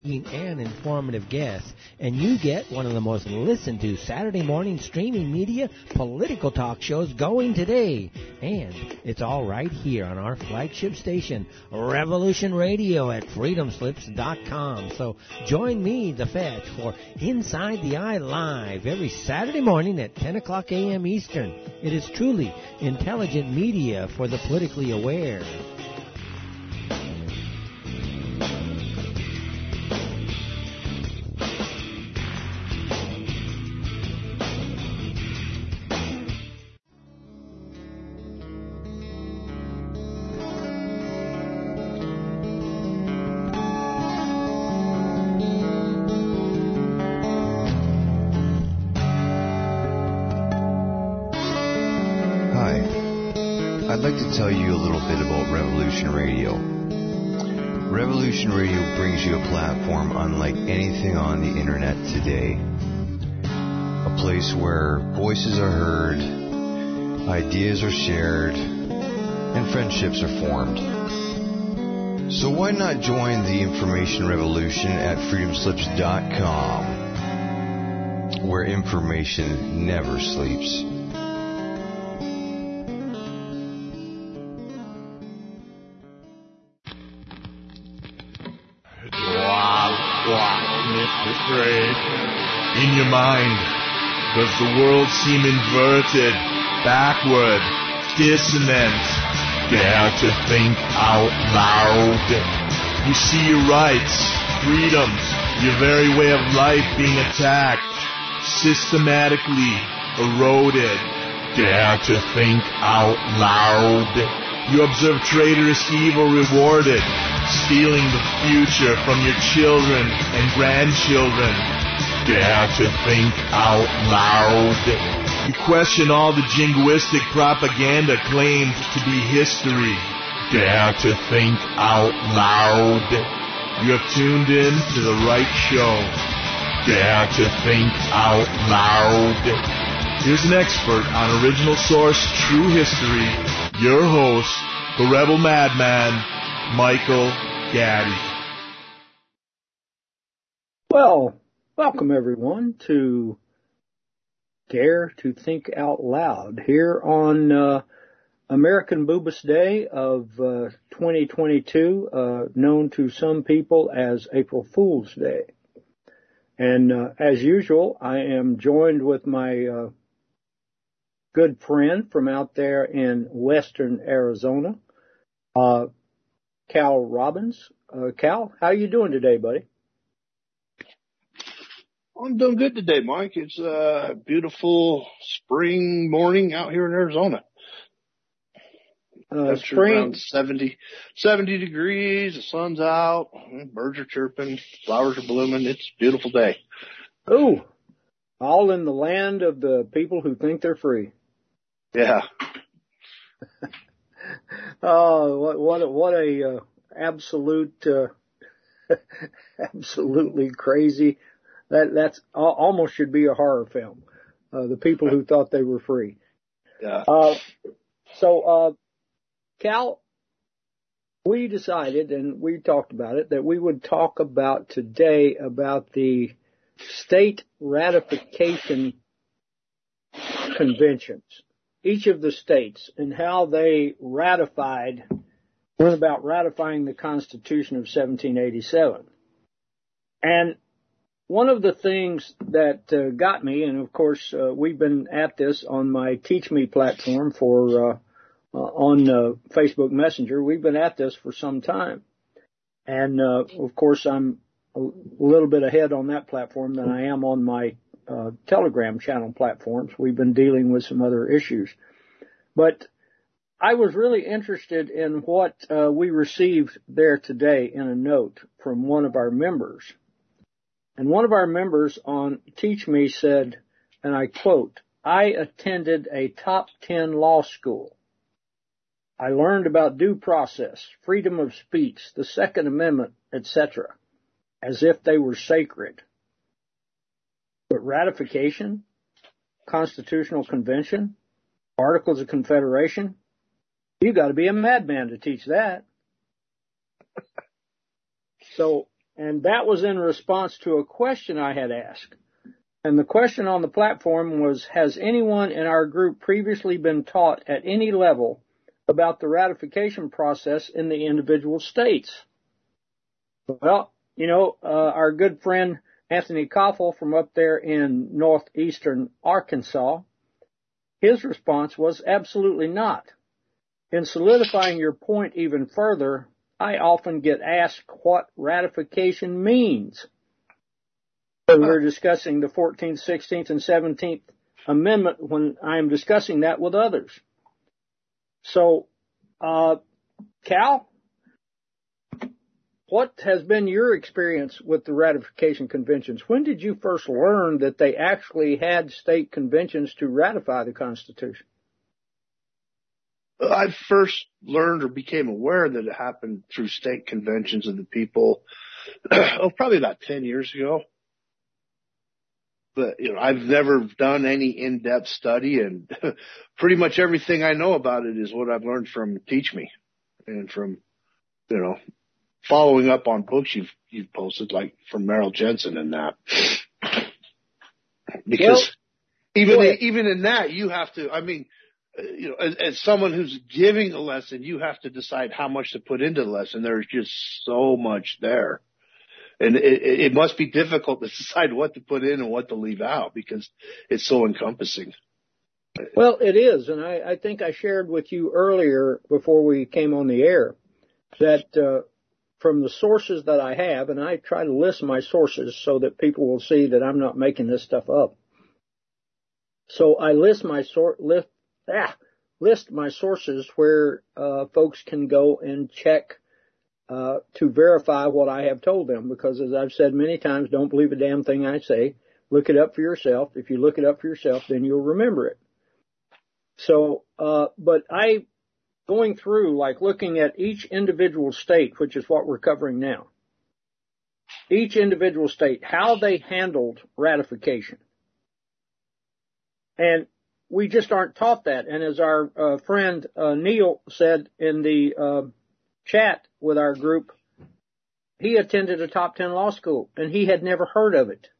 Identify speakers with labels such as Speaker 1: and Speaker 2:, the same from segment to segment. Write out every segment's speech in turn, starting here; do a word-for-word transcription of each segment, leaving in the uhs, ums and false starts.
Speaker 1: and informative guests, and you get one of the most listened to Saturday morning streaming media political talk shows going today. And it's all right here on our flagship station, Revolution Radio at freedom slips dot com. So join me, The Fetch, for Inside the Eye Live every Saturday morning at ten o'clock a.m. Eastern. It is truly intelligent media for the politically aware.
Speaker 2: Tell you a little bit about Revolution Radio. Revolution Radio brings you a platform unlike anything on the internet today. A place where voices are heard, ideas are shared, and friendships are formed. So why not join the information revolution at freedom slips dot com, where information never sleeps.
Speaker 3: In your mind, does the world seem inverted, backward, dissonant? Dare to think out loud. You see your rights, freedoms, your very way of life being attacked, systematically eroded. Dare to think out loud. You observe traitorous evil rewarded, stealing the future from your children and grandchildren. Dare to think out loud. You question all the jingoistic propaganda claimed to be history. Dare to think out loud. You have tuned in to the right show. Dare to think out loud. Here's an expert on original source true history, your host, the Rebel Madman, Michael Gaddy.
Speaker 4: Well, welcome everyone to Dare to Think Out Loud here on uh, American Boobas Day of uh, twenty twenty-two, uh, known to some people as April Fool's Day. And uh, as usual, I am joined with my uh, good friend from out there in western Arizona, uh, Cal Robbins. Uh, Cal, how you doing today, buddy?
Speaker 5: I'm doing good today, Mike. It's a beautiful spring morning out here in Arizona.
Speaker 4: Uh, spring
Speaker 5: around seventy, seventy degrees. The sun's out. Birds are chirping. Flowers are blooming. It's a beautiful day.
Speaker 4: Ooh, all in the land of the people who think they're free.
Speaker 5: Yeah.
Speaker 4: Oh, what what a, what a uh, absolute, uh, absolutely crazy. That that's almost should be a horror film. Uh, the people who thought they were free.
Speaker 5: Yeah.
Speaker 4: Uh, so, uh, Cal, we decided, and we talked about it, that we would talk about today about the state ratification conventions, each of the states, and how they ratified, went about ratifying the Constitution of seventeen eighty-seven. And one of the things that uh, got me, and of course uh, we've been at this on my Teach Me platform for uh, uh, on uh, Facebook Messenger, we've been at this for some time. And uh, of course I'm a little bit ahead on that platform than I am on my uh, Telegram channel platforms. We've been dealing with some other issues. But I was really interested in what uh, we received there today in a note from one of our members. And one of our members on Teach Me said, and I quote, "I attended a top ten law school. I learned about due process, freedom of speech, the Second Amendment, et cetera, as if they were sacred. But ratification, Constitutional Convention, Articles of Confederation, you got to be a madman to teach that." So And that was in response to a question I had asked. And the question on the platform was, has anyone in our group previously been taught at any level about the ratification process in the individual states? Well, you know, uh, our good friend Anthony Koffel from up there in northeastern Arkansas, his response was absolutely not. In solidifying your point even further, I often get asked what ratification means. We were discussing the fourteenth, sixteenth, and seventeenth Amendment when I am discussing that with others. So, uh, Cal, what has been your experience with the ratification conventions? When did you first learn that they actually had state conventions to ratify the Constitution?
Speaker 5: I first learned or became aware that it happened through state conventions of the people, oh, probably about ten years ago. But, you know, I've never done any in-depth study, and pretty much everything I know about it is what I've learned from Teach Me and from, you know, following up on books you've, you've posted, like from Merrill Jensen and that. Because well, even, in, even in that, you have to, I mean, you know, as, as someone who's giving a lesson, you have to decide how much to put into the lesson. There's just so much there. And it, it must be difficult to decide what to put in and what to leave out because it's so encompassing.
Speaker 4: Well, it is. And I, I think I shared with you earlier before we came on the air that uh, from the sources that I have, and I try to list my sources so that people will see that I'm not making this stuff up. So I list my sor- list, ah, list my sources where uh, folks can go and check Uh, to verify what I have told them, because as I've said many times, don't believe a damn thing I say. Look it up for yourself. If you look it up for yourself, then you'll remember it. So, uh, but I, going through, like looking at each individual state, which is what we're covering now, each individual state, how they handled ratification. And we just aren't taught that. And as our uh, friend uh, Neil said in the uh, chat with our group, he attended a top ten law school and he had never heard of it.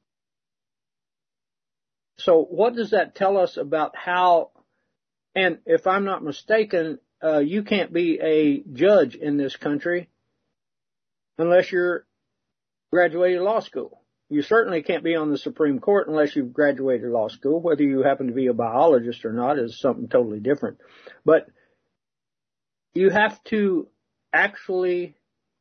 Speaker 4: So what does that tell us about how, and if I'm not mistaken, uh, you can't be a judge in this country unless you're graduated law school. You certainly can't be on the Supreme Court unless you've graduated law school. Whether you happen to be a biologist or not is something totally different. But you have to actually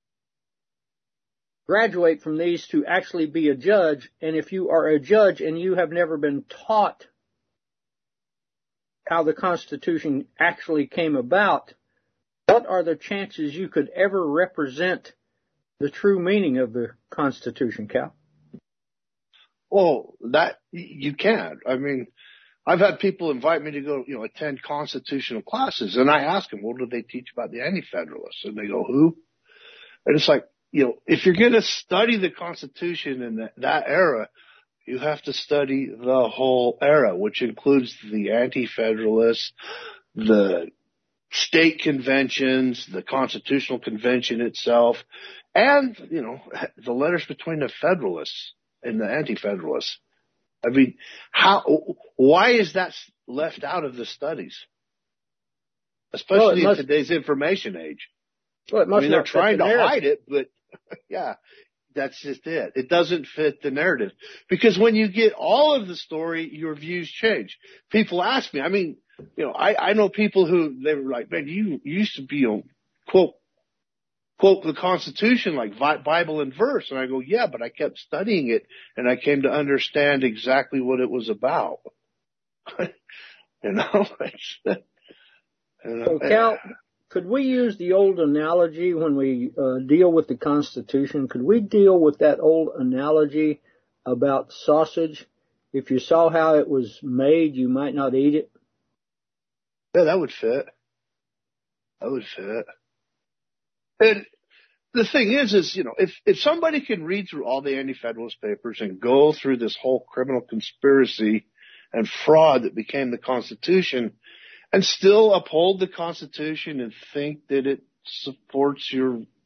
Speaker 4: graduate from these to actually be a judge. And if you are a judge and you have never been taught how the Constitution actually came about, what are the chances you could ever represent the true meaning of the Constitution, Cal?
Speaker 5: Well, that you can't. I mean, I've had people invite me to go, you know, attend constitutional classes, and I ask them, what do they teach about the Anti-Federalists? And they go, who? And it's like, you know, if you're going to study the Constitution in that, that era, you have to study the whole era, which includes the Anti-Federalists, the state conventions, the Constitutional Convention itself, and, you know, the letters between the Federalists and the Anti-Federalists. I mean, how, why is that left out of the studies? Especially well, must, in today's information age.
Speaker 4: Well, it must
Speaker 5: I mean, they're
Speaker 4: not
Speaker 5: trying
Speaker 4: the
Speaker 5: to hide it, but yeah, that's just it. It doesn't fit the narrative. Because when you get all of the story, your views change. People ask me, I mean, you know, I, I know people who, they were like, man, you, you used to be, you know, quote, quote the Constitution like Bible and verse. And I go, yeah, but I kept studying it and I came to understand exactly what it was about. you know? you know?
Speaker 4: So, Cal, could we use the old analogy when we uh, deal with the Constitution? Could we deal with that old analogy about sausage? If you saw how it was made, you might not eat it.
Speaker 5: Yeah, that would fit. That would fit. And the thing is, is, you know, if, if somebody can read through all the Anti-Federalist papers and go through this whole criminal conspiracy and fraud that became the Constitution and still uphold the Constitution and think that it supports your, you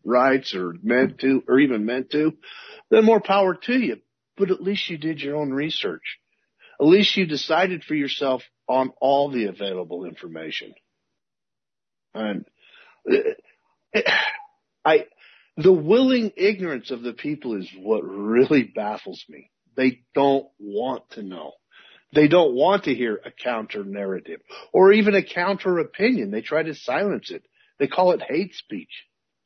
Speaker 5: rights or meant to, or even meant to, then more power to you. But at least you did your own research. At least you decided for yourself on all the available information. And I, the willing ignorance of the people is what really baffles me. They don't want to know. They don't want to hear a counter narrative or even a counter opinion. They try to silence it. They call it hate speech.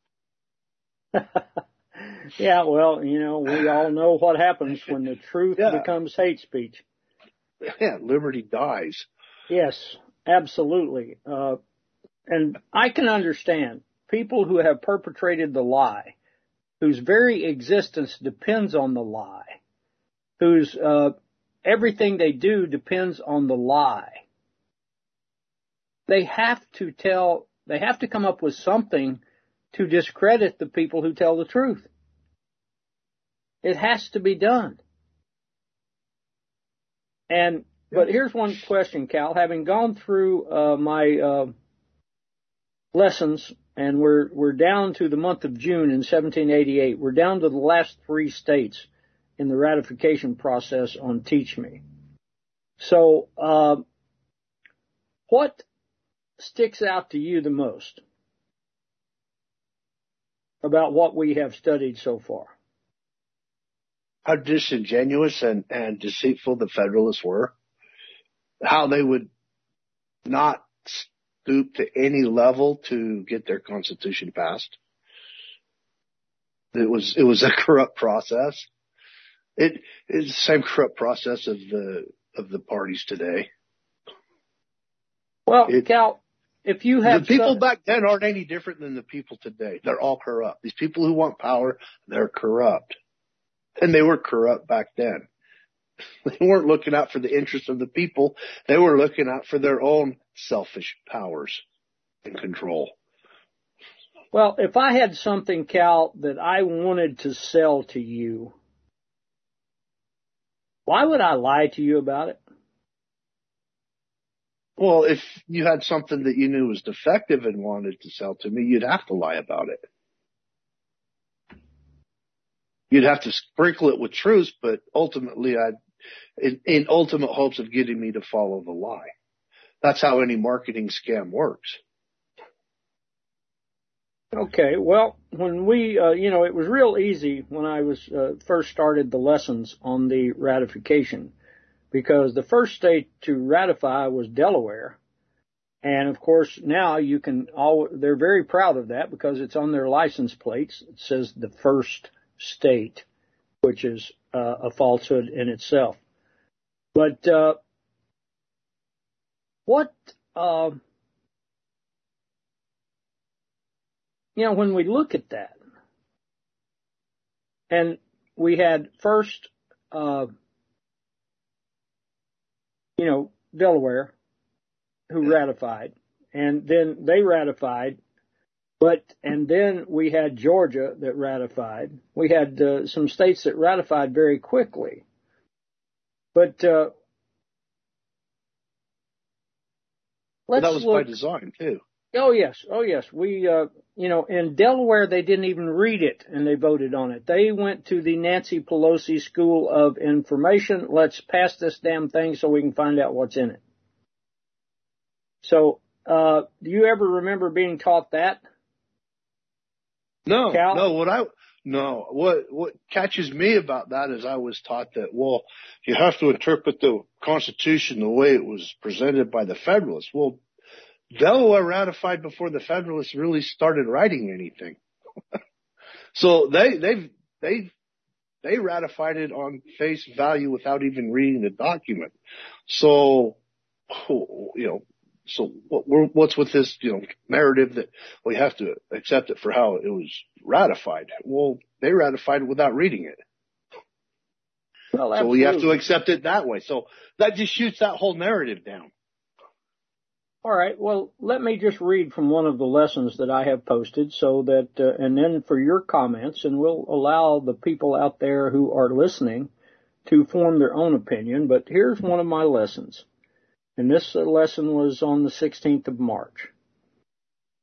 Speaker 4: Yeah, well, you know, we all know what happens when the truth yeah. becomes hate speech.
Speaker 5: Yeah, liberty dies.
Speaker 4: Yes, absolutely. Uh, and I can understand people who have perpetrated the lie, whose very existence depends on the lie, whose uh, everything they do depends on the lie. They have to tell, they have to come up with something to discredit the people who tell the truth. It has to be done. And, but here's one question, Cal. Having gone through uh, my uh, lessons, and we're we're down to the month of June in seventeen eighty-eight. We're down to the last three states in the ratification process on Teach Me. So, uh, what sticks out to you the most about what we have studied so far?
Speaker 5: How disingenuous and, and deceitful the Federalists were. How they would not stoop to any level to get their Constitution passed. It was, it was a corrupt process. It is the same corrupt process of the, of the parties today.
Speaker 4: Well, it, Cal, if you have
Speaker 5: the people
Speaker 4: some...
Speaker 5: back then aren't any different than the people today. They're all corrupt. These people who want power, they're corrupt. And they were corrupt back then. They weren't looking out for the interests of the people. They were looking out for their own selfish powers and control.
Speaker 4: Well, if I had something, Cal, that I wanted to sell to you, why would I lie to you about it?
Speaker 5: Well, if you had something that you knew was defective and wanted to sell to me, you'd have to lie about it. You'd have to sprinkle it with truth, but ultimately I'd, in, in ultimate hopes of getting me to follow the lie. That's how any marketing scam works.
Speaker 4: Okay, well, when we, uh, you know, it was real easy when I was uh, first started the lessons on the ratification, because the first state to ratify was Delaware. And of course, now you can all, they're very proud of that because it's on their license plates. It says the first state, which is uh, a falsehood in itself. But uh, what, uh, you know, when we look at that, and we had first, uh, you know, Delaware, who ratified, and then they ratified. But, and then we had Georgia that ratified. We had uh, some states that ratified very quickly. But, uh, let's
Speaker 5: well, that was
Speaker 4: look.
Speaker 5: by design, too.
Speaker 4: Oh, yes. Oh, yes. We, uh, you know, in Delaware, they didn't even read it and they voted on it. They went to the Nancy Pelosi School of Information. Let's pass this damn thing so we can find out what's in it. So, uh, do you ever remember being taught that?
Speaker 5: No,
Speaker 4: Cal?
Speaker 5: no, what I, no, what, what catches me about that is I was taught that, well, you have to interpret the Constitution the way it was presented by the Federalists. Well, Delaware ratified before the Federalists really started writing anything. So they, they, they, they ratified it on face value without even reading the document. So, you know, So what, what's with this, you know, narrative that we have to accept it for how it was ratified? Well, they ratified it without reading it.
Speaker 4: Well,
Speaker 5: so we have to accept it that way. So that just shoots that whole narrative down.
Speaker 4: All right. Well, let me just read from one of the lessons that I have posted so that, uh, and then for your comments, and we'll allow the people out there who are listening to form their own opinion. But here's one of my lessons. And this lesson was on the sixteenth of March.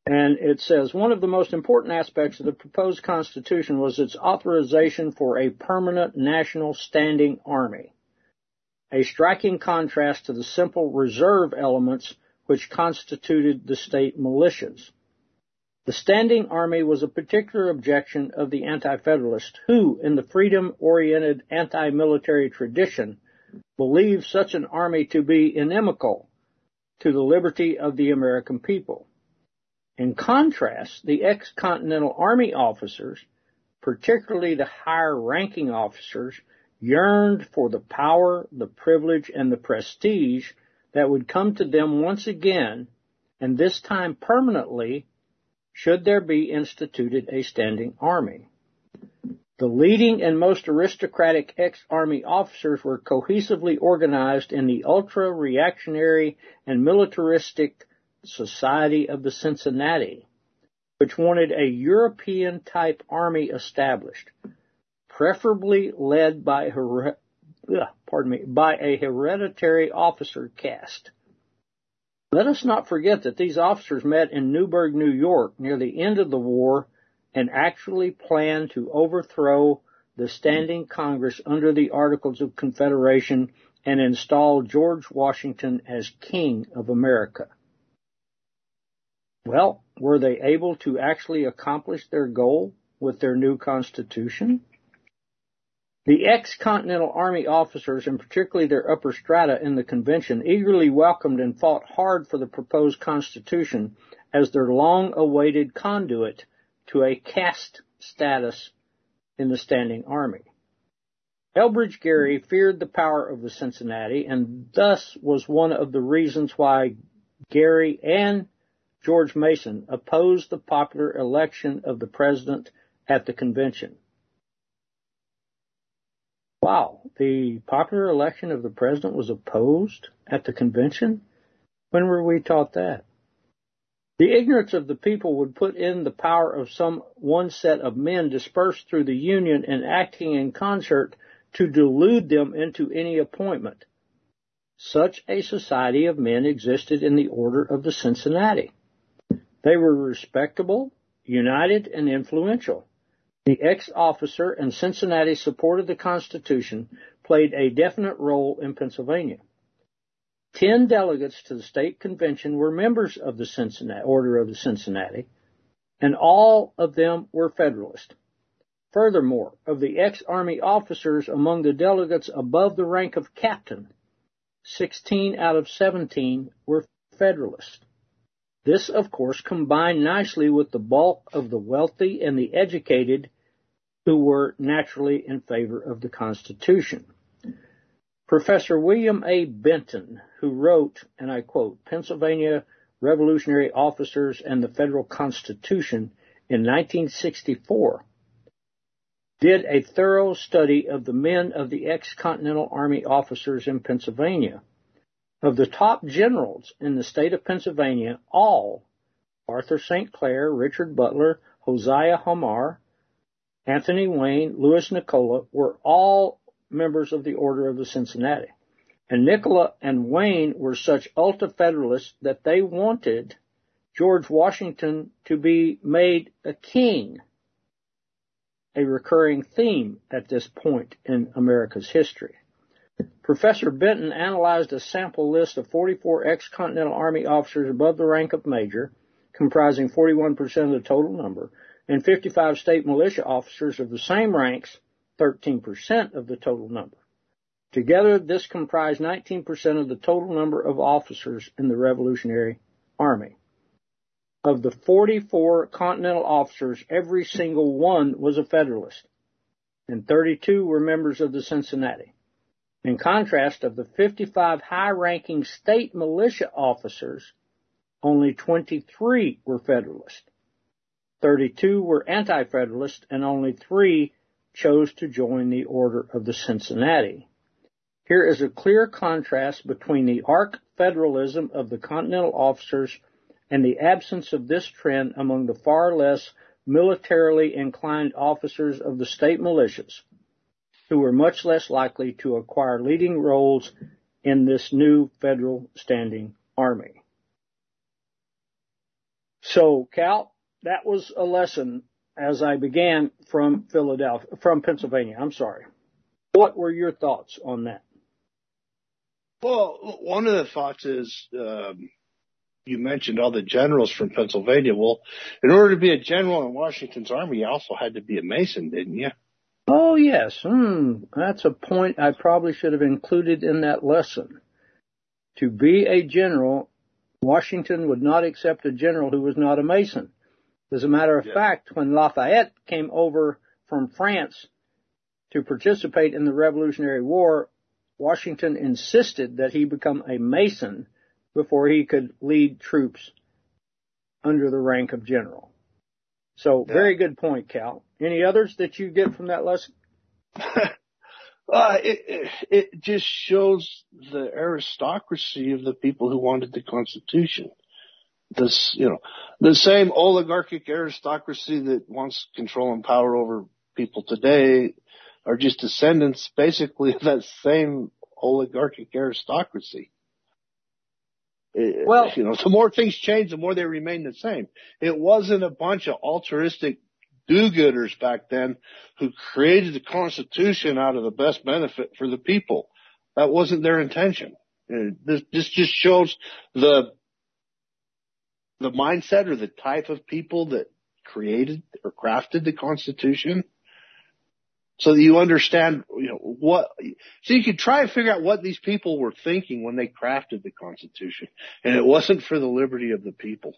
Speaker 4: And it says, one of the most important aspects of the proposed Constitution was its authorization for a permanent national standing army, a striking contrast to the simple reserve elements which constituted the state militias. The standing army was a particular objection of the anti-federalists who, in the freedom-oriented anti-military tradition, believed such an army to be inimical to the liberty of the American people. In contrast, the ex-Continental Army officers, particularly the higher-ranking officers, yearned for the power, the privilege, and the prestige that would come to them once again, and this time permanently, should there be instituted a standing army. The leading and most aristocratic ex-Army officers were cohesively organized in the ultra-reactionary and militaristic Society of the Cincinnati, which wanted a European-type army established, preferably led by, her- pardon me, by a hereditary officer caste. Let us not forget that these officers met in Newburgh, New York, near the end of the war, and actually planned to overthrow the standing Congress under the Articles of Confederation and install George Washington as King of America. Well, were they able to actually accomplish their goal with their new Constitution? The ex-Continental Army officers, and particularly their upper strata in the convention, eagerly welcomed and fought hard for the proposed Constitution as their long-awaited conduit to a caste status in the standing army. Elbridge Gerry feared the power of the Cincinnati, and thus was one of the reasons why Gerry and George Mason opposed the popular election of the president at the convention. Wow, the popular election of the president was opposed at the convention? When were we taught that? The ignorance of the people would put in the power of some one set of men dispersed through the Union and acting in concert to delude them into any appointment. Such a society of men existed in the Order of the Cincinnati. They were respectable, united, and influential. The ex-officer and Cincinnati support of the Constitution played a definite role in Pennsylvania. Ten delegates to the state convention were members of the Cincinnati, Order of the Cincinnati, and all of them were Federalist. Furthermore, of the ex-Army officers among the delegates above the rank of captain, sixteen out of seventeen were Federalist. This, of course, combined nicely with the bulk of the wealthy and the educated who were naturally in favor of the Constitution. Professor William A. Benton, who wrote, and I quote, Pennsylvania Revolutionary Officers and the Federal Constitution in nineteen sixty-four, did a thorough study of the men of the ex-Continental Army officers in Pennsylvania. Of the top generals in the state of Pennsylvania, all, Arthur Saint Clair, Richard Butler, Josiah Hamar, Anthony Wayne, Louis Nicola, were all members of the Order of the Cincinnati. And Nicola and Wayne were such ultra-federalists that they wanted George Washington to be made a king, a recurring theme at this point in America's history. Professor Benton analyzed a sample list of forty-four ex-Continental Army officers above the rank of major, comprising forty-one percent of the total number, and fifty-five state militia officers of the same ranks, thirteen percent of the total number. Together, this comprised nineteen percent of the total number of officers in the Revolutionary Army. Of the forty-four Continental officers, every single one was a Federalist, and thirty-two were members of the Cincinnati. In contrast, of the fifty-five high-ranking state militia officers, only twenty-three were Federalist. thirty-two were anti-Federalist, and only three chose to join the Order of the Cincinnati. Here is a clear contrast between the arch federalism of the Continental officers and the absence of this trend among the far less militarily inclined officers of the state militias, who were much less likely to acquire leading roles in this new federal standing army. So, Cal, that was a lesson as I began from Philadelphia, from Pennsylvania. I'm sorry. What were your thoughts on that?
Speaker 5: Well, one of the thoughts is, um, you mentioned all the generals from Pennsylvania. Well, in order to be a general in Washington's army, you also had to be a Mason, didn't you?
Speaker 4: Oh, yes. Hmm. That's a point I probably should have included in that lesson. To be a general, Washington would not accept a general who was not a Mason. As a matter of yeah. fact, when Lafayette came over from France to participate in the Revolutionary War, Washington insisted that he become a Mason before he could lead troops under the rank of general. So, yeah. Very good point, Cal. Any others that you get from that lesson?
Speaker 5: uh, it, it, it just shows the aristocracy of the people who wanted the Constitution. This, you know, the same oligarchic aristocracy that wants control and power over people today are just descendants, basically, of that same oligarchic aristocracy. Well, you know, the more things change, the more they remain the same. It wasn't a bunch of altruistic do-gooders back then who created the Constitution out of the best benefit for the people. That wasn't their intention. This, this just shows the the mindset or the type of people that created or crafted the Constitution, so that you understand, you know, what, so you could try and figure out what these people were thinking when they crafted the Constitution. And it wasn't for the liberty of the people.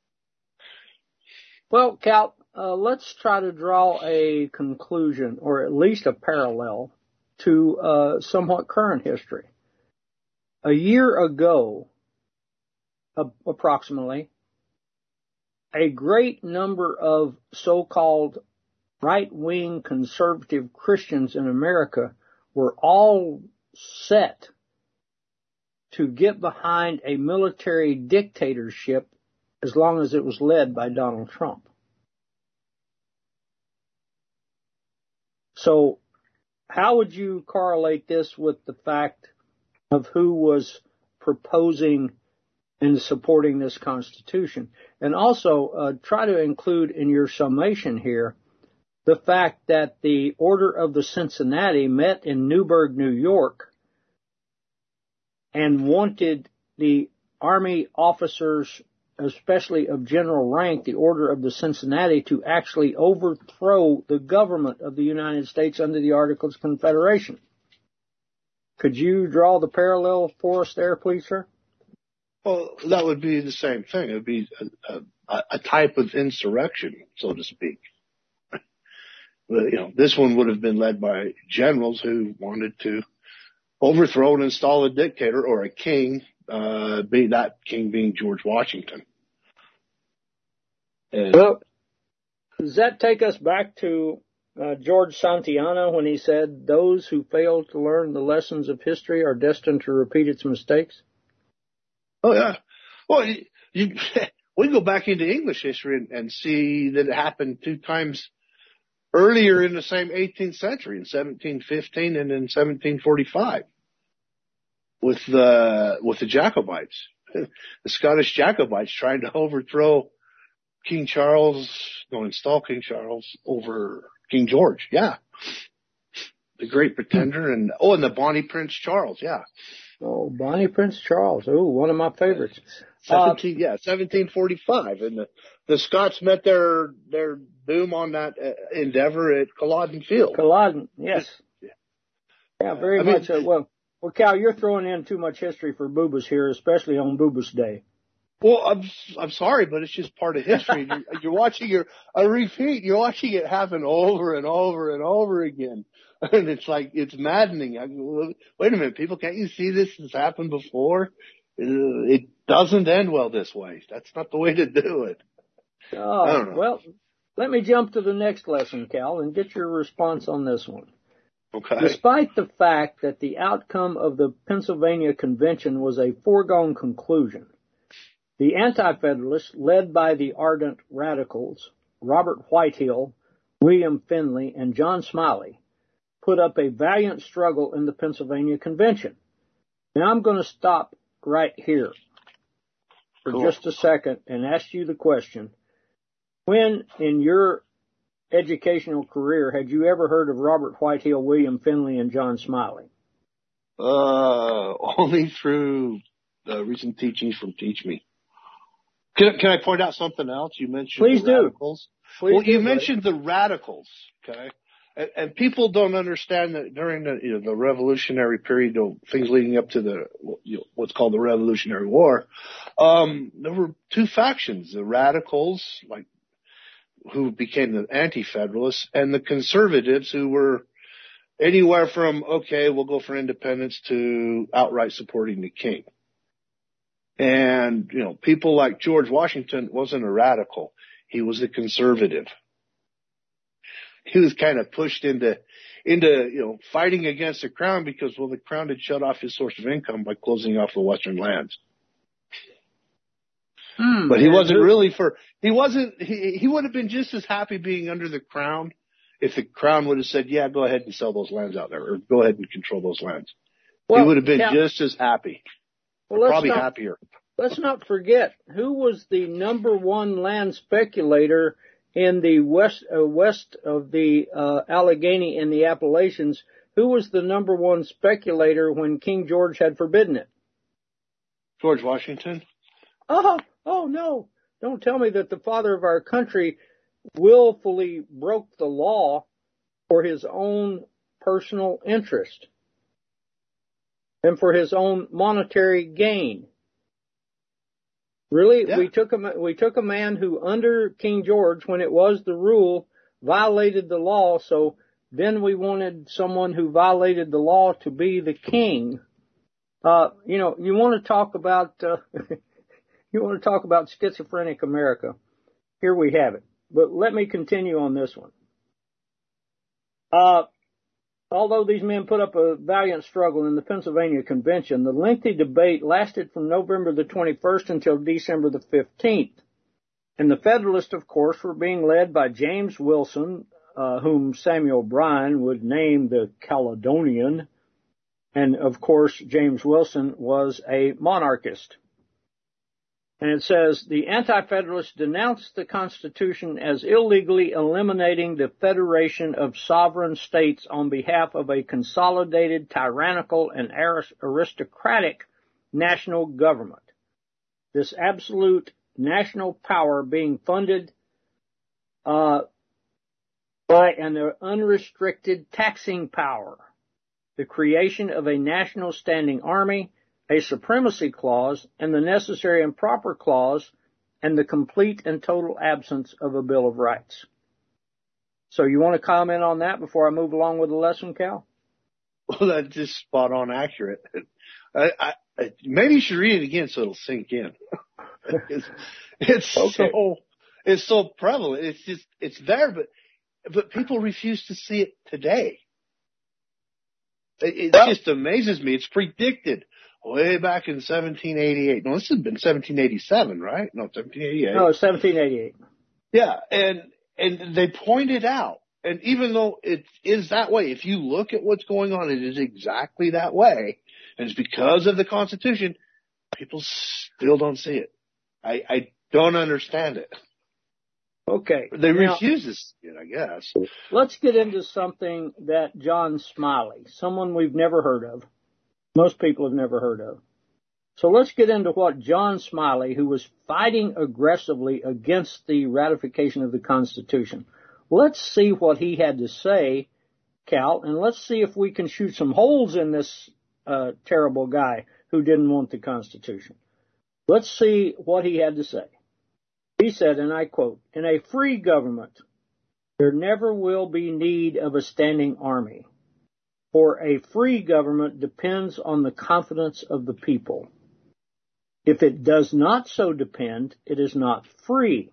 Speaker 4: Well, Cal, uh, let's try to draw a conclusion, or at least a parallel, to uh, somewhat current history. A year ago, uh, approximately, a great number of so-called right-wing conservative Christians in America were all set to get behind a military dictatorship as long as it was led by Donald Trump. So how would you correlate this with the fact of who was proposing and supporting this Constitution? And also uh, try to include in your summation here the fact that the Order of the Cincinnati met in Newburgh, New York, and wanted the Army officers, especially of general rank, the Order of the Cincinnati, to actually overthrow the government of the United States under the Articles of Confederation. Could you draw the parallel for us there, please, sir?
Speaker 5: Well, that would be the same thing. It would be a, a, a type of insurrection, so to speak. But, you know, this one would have been led by generals who wanted to overthrow and install a dictator or a king, uh, be that king being George Washington. And
Speaker 4: well, does that take us back to uh, George Santayana when he said, "Those who fail to learn the lessons of history are destined to repeat its mistakes"?
Speaker 5: Oh, yeah. Well, you, you, we go back into English history and, and see that it happened two times earlier in the same eighteenth century, in seventeen fifteen and in seventeen forty-five, with the with the Jacobites, the Scottish Jacobites trying to overthrow King Charles, no, install King Charles over King George. Yeah, the Great Pretender, and oh, and the Bonnie Prince Charles. Yeah.
Speaker 4: Oh, Bonnie Prince Charles. Oh, one of my favorites.
Speaker 5: Seventeen, uh, yeah, seventeen forty-five, and the, the Scots met their their doom on that uh, endeavor at Culloden Field.
Speaker 4: Culloden, yes, yeah, yeah very I much. Mean, uh, well, well, Cal, you're throwing in too much history for Boobas here, especially on Boobas Day.
Speaker 5: Well, I'm I'm sorry, but it's just part of history. you're, you're watching your I repeat, you're watching it happen over and over and over again. And it's like, it's maddening. I go, wait a minute, people, can't you see this has happened before? It doesn't end well this way. That's not the way to do it.
Speaker 4: Oh, I don't know. Well, let me jump to the next lesson, Cal, and get your response on this one.
Speaker 5: Okay.
Speaker 4: Despite the fact that the outcome of the Pennsylvania Convention was a foregone conclusion, the Anti-Federalists, led by the ardent radicals, Robert Whitehill, William Finley, and John Smiley, put up a valiant struggle in the Pennsylvania Convention. Now I'm going to stop right here. for
Speaker 5: cool.
Speaker 4: just a second and ask you the question. When in your educational career had you ever heard of Robert Whitehill, William Finley, and John Smiley?
Speaker 5: Uh, only through uh, recent teachings from Teach Me. Can, can I point out something else? You mentioned
Speaker 4: Please
Speaker 5: the
Speaker 4: do.
Speaker 5: radicals.
Speaker 4: Please
Speaker 5: well,
Speaker 4: do,
Speaker 5: you
Speaker 4: buddy.
Speaker 5: mentioned the radicals, okay? And, and people don't understand that during the, you know, the revolutionary period, you know, things leading up to the, you know, what's called the Revolutionary War, um, there were two factions, the radicals, like, who became the anti-federalists, and the conservatives, who were anywhere from, okay, we'll go for independence, to outright supporting the king. And, you know, people like George Washington wasn't a radical. He was a conservative. He was kind of pushed into, into, you know, fighting against the crown because, well, the crown had shut off his source of income by closing off the western lands.
Speaker 4: Hmm,
Speaker 5: but he wasn't
Speaker 4: who,
Speaker 5: really for, he wasn't, he, he would have been just as happy being under the crown if the crown would have said, yeah, go ahead and sell those lands out there, or go ahead and control those lands.
Speaker 4: well,
Speaker 5: he would have been
Speaker 4: now,
Speaker 5: just as happy.
Speaker 4: well, let's
Speaker 5: Probably
Speaker 4: not,
Speaker 5: happier.
Speaker 4: Let's not forget, who was the number one land speculator in the west, uh, west of the uh, Allegheny and the Appalachians? Who was the number one speculator when King George had forbidden it?
Speaker 5: George Washington?
Speaker 4: Oh, oh no. Don't tell me that the father of our country willfully broke the law for his own personal interest and for his own monetary gain. Really,
Speaker 5: Yeah.
Speaker 4: we took a we took a man who, under King George, when it was the rule, violated the law. So then we wanted someone who violated the law to be the king. Uh, you know, you want to talk about uh, you want to talk about schizophrenic America. Here we have it. But let me continue on this one. Uh, Although these men put up a valiant struggle in the Pennsylvania Convention, the lengthy debate lasted from November the twenty-first until December the fifteenth. And the Federalists, of course, were being led by James Wilson, uh, whom Samuel Bryan would name the Caledonian. And, of course, James Wilson was a monarchist. And it says, the Anti-Federalists denounced the Constitution as illegally eliminating the federation of sovereign states on behalf of a consolidated, tyrannical, and aristocratic national government. This absolute national power being funded uh, by an unrestricted taxing power, the creation of a national standing army, a supremacy clause, and the necessary and proper clause, and the complete and total absence of a Bill of Rights. So you want to comment on that before I move along with the lesson, Cal?
Speaker 5: Well, that's just spot on accurate. I, I, I, maybe you should read it again so it'll sink in. it's it's
Speaker 4: okay.
Speaker 5: so it's so prevalent. It's just it's there, but but people refuse to see it today. It, it well, just amazes me. It's predicted way back in seventeen eighty-eight. No, this has been seventeen eighty-seven, right? No, seventeen eighty-eight.
Speaker 4: No, seventeen eighty-eight.
Speaker 5: Yeah, and and they pointed out, and even though it is that way, if you look at what's going on, it is exactly that way, and it's because of the Constitution, people still don't see it. I, I don't understand it.
Speaker 4: Okay.
Speaker 5: They
Speaker 4: now,
Speaker 5: refuse to see it, I guess.
Speaker 4: Let's get into something that John Smiley, someone we've never heard of, most people have never heard of. So let's get into what John Smiley, who was fighting aggressively against the ratification of the Constitution, let's see what he had to say, Cal, and let's see if we can shoot some holes in this uh, terrible guy who didn't want the Constitution. Let's see what he had to say. He said, and I quote, "In a free government, there never will be need of a standing army, for a free government depends on the confidence of the people. If it does not so depend, it is not free.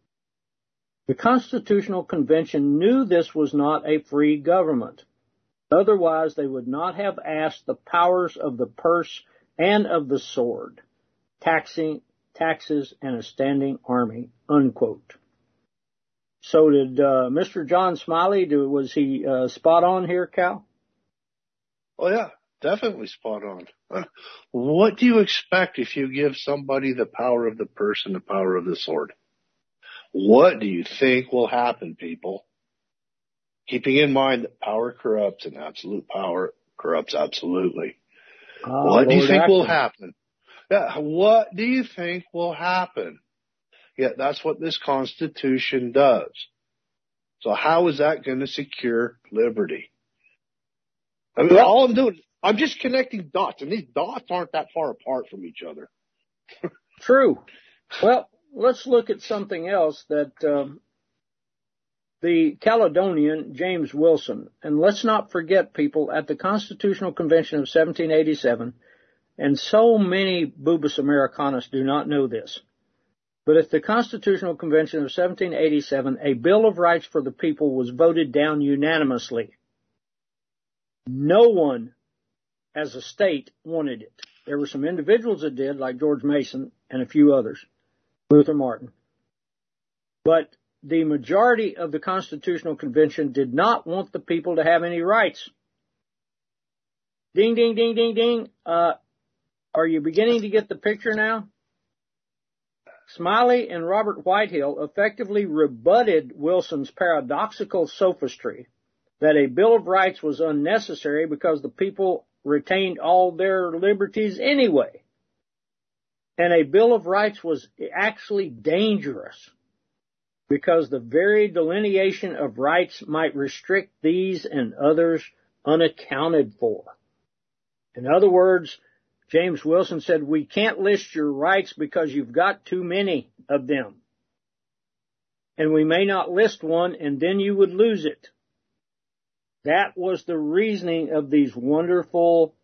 Speaker 4: The Constitutional Convention knew this was not a free government. Otherwise, they would not have asked the powers of the purse and of the sword, taxing, taxes, and a standing army," unquote. So did uh, Mister John Smiley, do, was he uh, spot on here, Cal?
Speaker 5: Oh, yeah. definitely spot on. What do you expect if you give somebody the power of the purse and the power of the sword? What do you think will happen, people? Keeping in mind that power corrupts and absolute power corrupts absolutely.
Speaker 4: Oh,
Speaker 5: what do you
Speaker 4: Lord
Speaker 5: think
Speaker 4: Acton.
Speaker 5: will happen? Yeah, what do you think will happen? Yeah, that's what this Constitution does. So how is that going to secure liberty? I mean, all I'm doing, I'm just connecting dots, and these dots aren't that far apart from each other.
Speaker 4: True. Well, let's look at something else that um, the Caledonian, James Wilson, and let's not forget, people, at the Constitutional Convention of seventeen eighty-seven, and so many Bubis Americanus do not know this, but at the Constitutional Convention of seventeen eighty-seven, a Bill of Rights for the people was voted down unanimously. No one as a state wanted it. There were some individuals that did, like George Mason and a few others, Luther Martin. But the majority of the Constitutional Convention did not want the people to have any rights. Ding, ding, ding, ding, ding. Uh, are you beginning to get the picture now? Smiley and Robert Whitehill effectively rebutted Wilson's paradoxical sophistry that a Bill of Rights was unnecessary because the people retained all their liberties anyway. And a Bill of Rights was actually dangerous because the very delineation of rights might restrict these and others unaccounted for. In other words, James Wilson said, we can't list your rights because you've got too many of them. And we may not list one, and then you would lose it. That was the reasoning of these wonderful,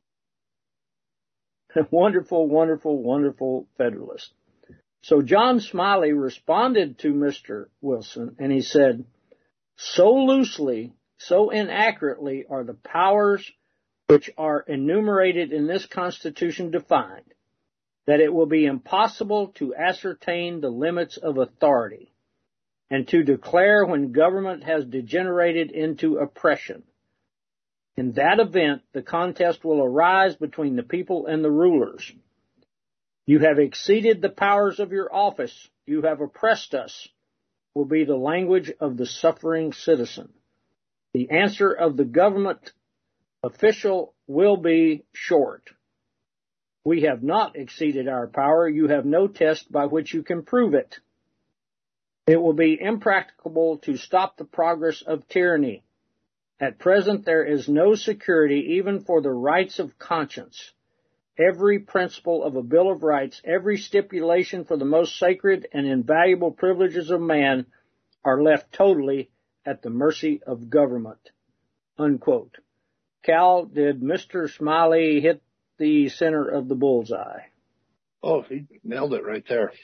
Speaker 4: wonderful, wonderful, wonderful Federalists. So John Smiley responded to Mister Wilson, and he said, so loosely, so inaccurately are the powers which are enumerated in this Constitution defined, that it will be impossible to ascertain the limits of authority and to declare when government has degenerated into oppression. In that event, the contest will arise between the people and the rulers. You have exceeded the powers of your office. You have oppressed us, will be the language of the suffering citizen. The answer of the government official will be short. We have not exceeded our power. You have no test by which you can prove it. It will be impracticable to stop the progress of tyranny. At present, there is no security even for the rights of conscience. Every principle of a Bill of Rights, every stipulation for the most sacred and invaluable privileges of man are left totally at the mercy of government. Unquote. Cal, did Mister Smiley hit the center of the bullseye?
Speaker 5: Oh, he nailed it right there.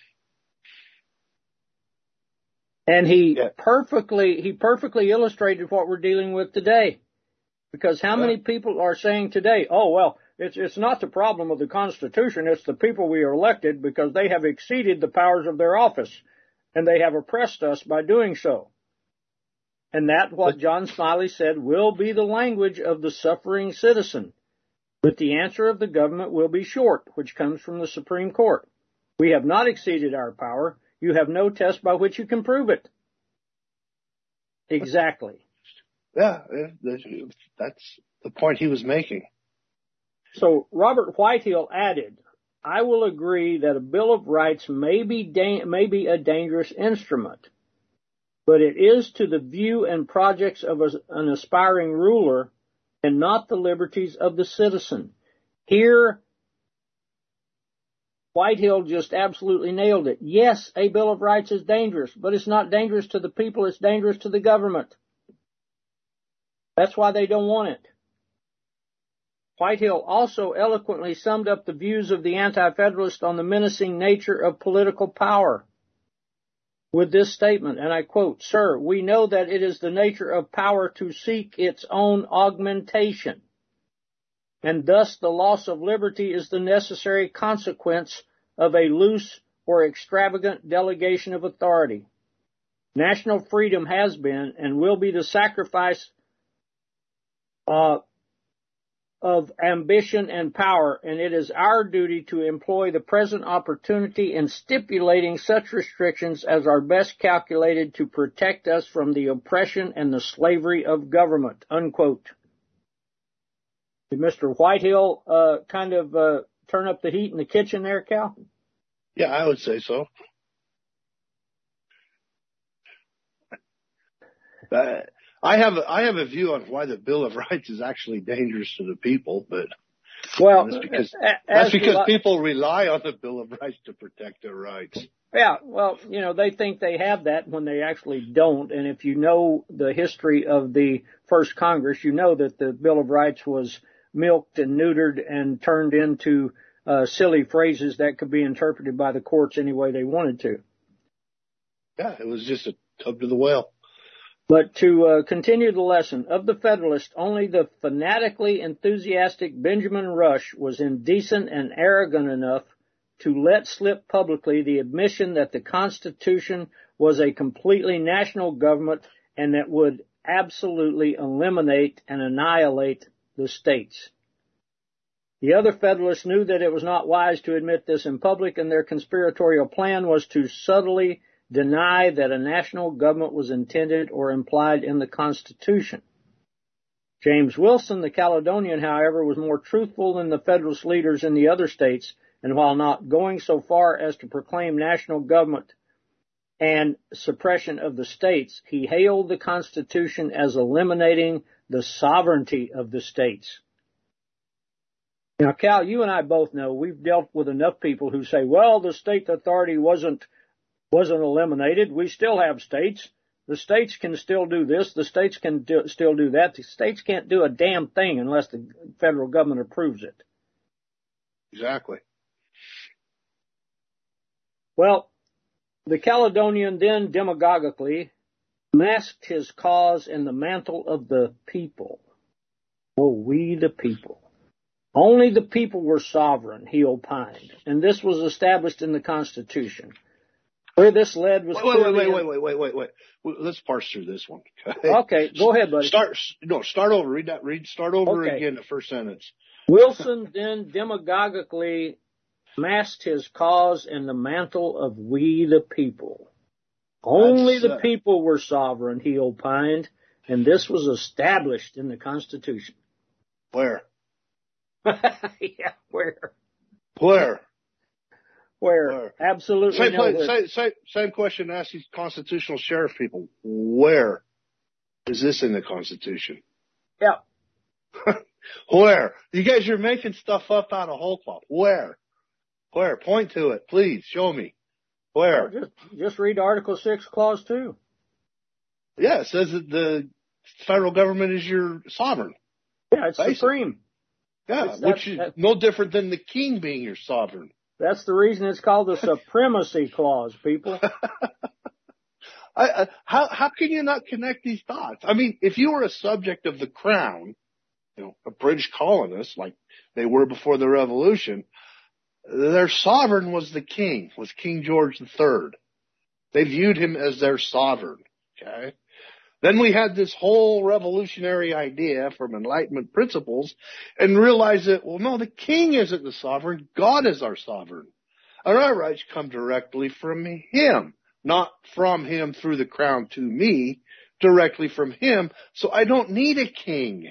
Speaker 4: And he
Speaker 5: yeah.
Speaker 4: perfectly, he perfectly illustrated what we're dealing with today. Because how yeah. many people are saying today, oh, well, it's, it's not the problem of the Constitution, it's the people we elected because they have exceeded the powers of their office and they have oppressed us by doing so. And that, what John Smiley said, will be the language of the suffering citizen. But the answer of the government will be short, which comes from the Supreme Court. We have not exceeded our power. You have no test by which you can prove it. Exactly.
Speaker 5: Yeah, that's the point he was making.
Speaker 4: So Robert Whitehill added, I will agree that a Bill of Rights may be, da- may be a dangerous instrument, but it is to the view and projects of a, an aspiring ruler and not the liberties of the citizen. Here, Whitehill just absolutely nailed it. Yes, a Bill of Rights is dangerous, but it's not dangerous to the people, it's dangerous to the government. That's why they don't want it. Whitehill also eloquently summed up the views of the Anti-Federalists on the menacing nature of political power with this statement, and I quote, Sir, we know that it is the nature of power to seek its own augmentation, and thus the loss of liberty is the necessary consequence of a loose or extravagant delegation of authority. National freedom has been and will be the sacrifice uh, of ambition and power, and it is our duty to employ the present opportunity in stipulating such restrictions as are best calculated to protect us from the oppression and the slavery of government, unquote. Did Mister Whitehill uh, kind of uh, turn up the heat in the kitchen there, Cal?
Speaker 5: Yeah, I would say so. Uh, I have a, I have a view on why the Bill of Rights is actually dangerous to the people, but
Speaker 4: well,
Speaker 5: that's because,
Speaker 4: as
Speaker 5: that's because
Speaker 4: li-
Speaker 5: people rely on the Bill of Rights to protect their rights.
Speaker 4: Yeah, well, you know, they think they have that when they actually don't. And if you know the history of the first Congress, you know that the Bill of Rights was milked and neutered and turned into uh, silly phrases that could be interpreted by the courts any way they wanted to.
Speaker 5: Yeah, it was just a tub to the whale.
Speaker 4: But to uh, continue the lesson, of the Federalists, only the fanatically enthusiastic Benjamin Rush was indecent and arrogant enough to let slip publicly the admission that the Constitution was a completely national government and that would absolutely eliminate and annihilate the states. The other Federalists knew that it was not wise to admit this in public, and their conspiratorial plan was to subtly deny that a national government was intended or implied in the Constitution. James Wilson, the Caledonian, however, was more truthful than the Federalist leaders in the other states, and while not going so far as to proclaim national government and suppression of the states, he hailed the Constitution as eliminating the sovereignty of the states. Now, Cal, you and I both know we've dealt with enough people who say, well, the state authority wasn't wasn't eliminated. We still have states. The states can still do this. The states can do, still do that. The states can't do a damn thing unless the federal government approves it.
Speaker 5: Exactly.
Speaker 4: Well, the Caledonian then demagogically masked his cause in the mantle of the people. Oh, we the people. Only the people were sovereign, he opined, and this was established in the Constitution. Where this led was
Speaker 5: wait, wait, wait, wait, wait, wait, wait, wait, wait. Let's parse through this one. Okay,
Speaker 4: okay, go ahead, buddy.
Speaker 5: Start, no, start over. Read that. Read. Start over
Speaker 4: okay.
Speaker 5: again. The first sentence.
Speaker 4: Wilson then demagogically masked his cause in the mantle of we the people. Only
Speaker 5: That's,
Speaker 4: the
Speaker 5: uh,
Speaker 4: people were sovereign, he opined, and this was established in the Constitution.
Speaker 5: Where?
Speaker 4: yeah, where?
Speaker 5: Where?
Speaker 4: Where?
Speaker 5: Where?
Speaker 4: Absolutely
Speaker 5: Same,
Speaker 4: nowhere.
Speaker 5: place, same, same, same question asked these constitutional sheriff people. Where is this in the Constitution?
Speaker 4: Yeah.
Speaker 5: Where? You guys are making stuff up out of whole cloth. Where? Where? Point to it, please. Show me. Where?
Speaker 4: Well, just, just read Article six, Clause two.
Speaker 5: Yeah, it says that the federal government is your sovereign.
Speaker 4: Yeah, it's
Speaker 5: Basically.
Speaker 4: supreme.
Speaker 5: Yeah,
Speaker 4: It's
Speaker 5: which
Speaker 4: that,
Speaker 5: is
Speaker 4: that,
Speaker 5: no different than the king being your sovereign.
Speaker 4: That's the reason it's called the Supremacy Clause, people.
Speaker 5: I, I, how how can you not connect these dots? I mean, if you were a subject of the crown, you know, a British colonist like they were before the Revolution, their sovereign was the king, was King George the Third. They viewed him as their sovereign. Okay. Then we had this whole revolutionary idea from Enlightenment principles and realized that, well, no, the king isn't the sovereign. God is our sovereign. And our rights come directly from him, not from him through the crown to me, directly from him. So I don't need a king.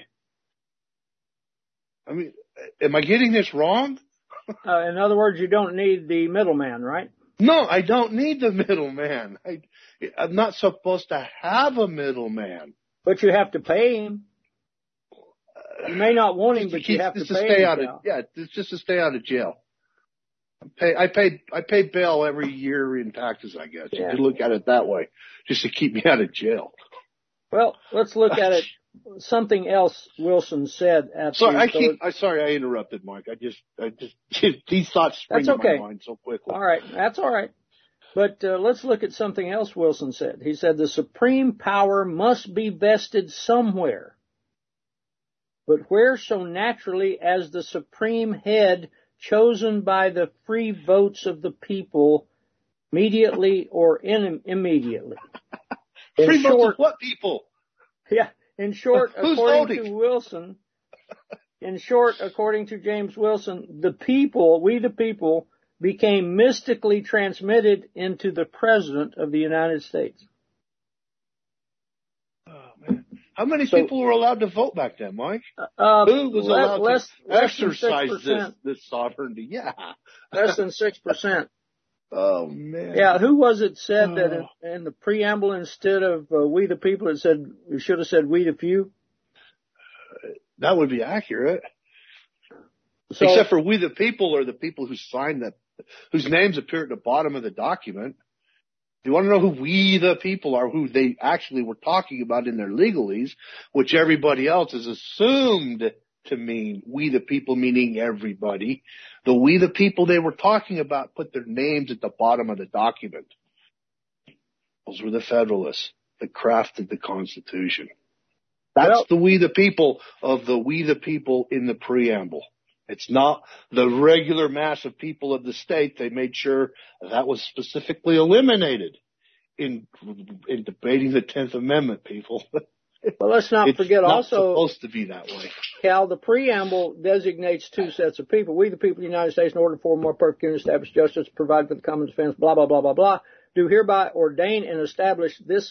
Speaker 5: I mean, am I getting this wrong?
Speaker 4: uh, in other words, you don't need the middleman, right?
Speaker 5: No, I don't need the middleman. I, I'm not supposed to have a middleman.
Speaker 4: But you have to pay him. You may not want him, but you have to
Speaker 5: just to
Speaker 4: pay
Speaker 5: stay
Speaker 4: him.
Speaker 5: out of, yeah, it's just to stay out of jail. I pay, I paid, I pay bail every year in taxes, I guess.
Speaker 4: Yeah.
Speaker 5: You could look at it that way, just to keep me out of jail.
Speaker 4: Well, let's look at it. Something else Wilson said after.
Speaker 5: Sorry, I keep, I sorry I interrupted, Mike. I just, I just, these thoughts spring
Speaker 4: That's okay.
Speaker 5: to my mind so quickly.
Speaker 4: All right, that's all right. But uh, let's look at something else Wilson said. He said the supreme power must be vested somewhere. But where so naturally as the supreme head chosen by the free votes of the people, immediately or in, immediately? In
Speaker 5: free
Speaker 4: short,
Speaker 5: votes of what people?
Speaker 4: Yeah, in short,
Speaker 5: Who's
Speaker 4: according
Speaker 5: voting?
Speaker 4: to Wilson, in short, according to James Wilson, the people, we the people, became mystically transmitted into the President of the United States.
Speaker 5: Oh, man. How many
Speaker 4: So-
Speaker 5: people were allowed to vote back then, Mike?
Speaker 4: Uh,
Speaker 5: Who was
Speaker 4: le-
Speaker 5: allowed
Speaker 4: less,
Speaker 5: to
Speaker 4: less than
Speaker 5: exercise
Speaker 4: six
Speaker 5: this,
Speaker 4: percent.
Speaker 5: this sovereignty? Yeah.
Speaker 4: Less than six percent.
Speaker 5: Oh, man.
Speaker 4: Yeah, who was it said that
Speaker 5: Oh.
Speaker 4: in, in the preamble, instead of uh, we the people, it said, it should have said we the few?
Speaker 5: That would be accurate.
Speaker 4: So,
Speaker 5: Except for we the people are the people who signed that, whose names appear at the bottom of the document. You want to know who we the people are, who they actually were talking about in their legalese, which everybody else is assumed to mean we the people, meaning everybody. The we the people they were talking about put their names at the bottom of the document. Those were the Federalists that crafted the Constitution. That's
Speaker 4: Well-
Speaker 5: the we the people of the we the people in the preamble. It's not the regular mass of people of the state. They made sure that was specifically eliminated in in debating the tenth Amendment, people.
Speaker 4: well, let's not
Speaker 5: It's
Speaker 4: forget
Speaker 5: not
Speaker 4: also,
Speaker 5: supposed to be that way.
Speaker 4: Cal, the preamble designates two sets of people. We, the people of the United States, in order to form more perfect and establish justice, provide for the common defense, blah, blah, blah, blah, blah, do hereby ordain and establish this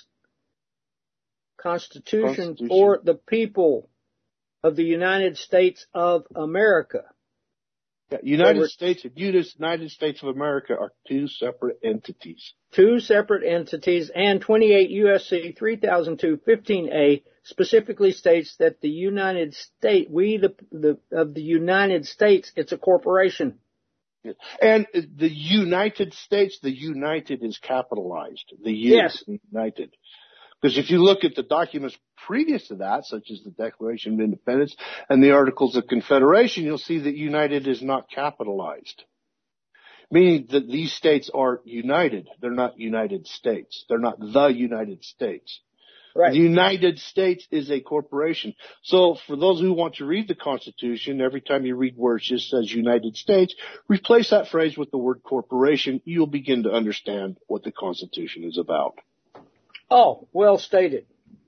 Speaker 4: Constitution,
Speaker 5: Constitution.
Speaker 4: for the people of the United States of America.
Speaker 5: Yeah, United
Speaker 4: we're-
Speaker 5: States and United States of America are two separate entities.
Speaker 4: Two separate entities, and twenty-eight U S C three thousand two fifteen A specifically states that the United States, we the, the of the United States, it's a corporation.
Speaker 5: And the United States, the United is capitalized. The U
Speaker 4: Yes.
Speaker 5: is United. Because if you look at the documents previous to that, such as the Declaration of Independence and the Articles of Confederation, you'll see that United is not capitalized. Meaning that these states are united. They're not United States. They're not the United States.
Speaker 4: Right.
Speaker 5: The United States is a corporation. So for those who want to read the Constitution, every time you read where it just says United States, replace that phrase with the word corporation. You'll begin to understand what the Constitution is about.
Speaker 4: Oh, well stated.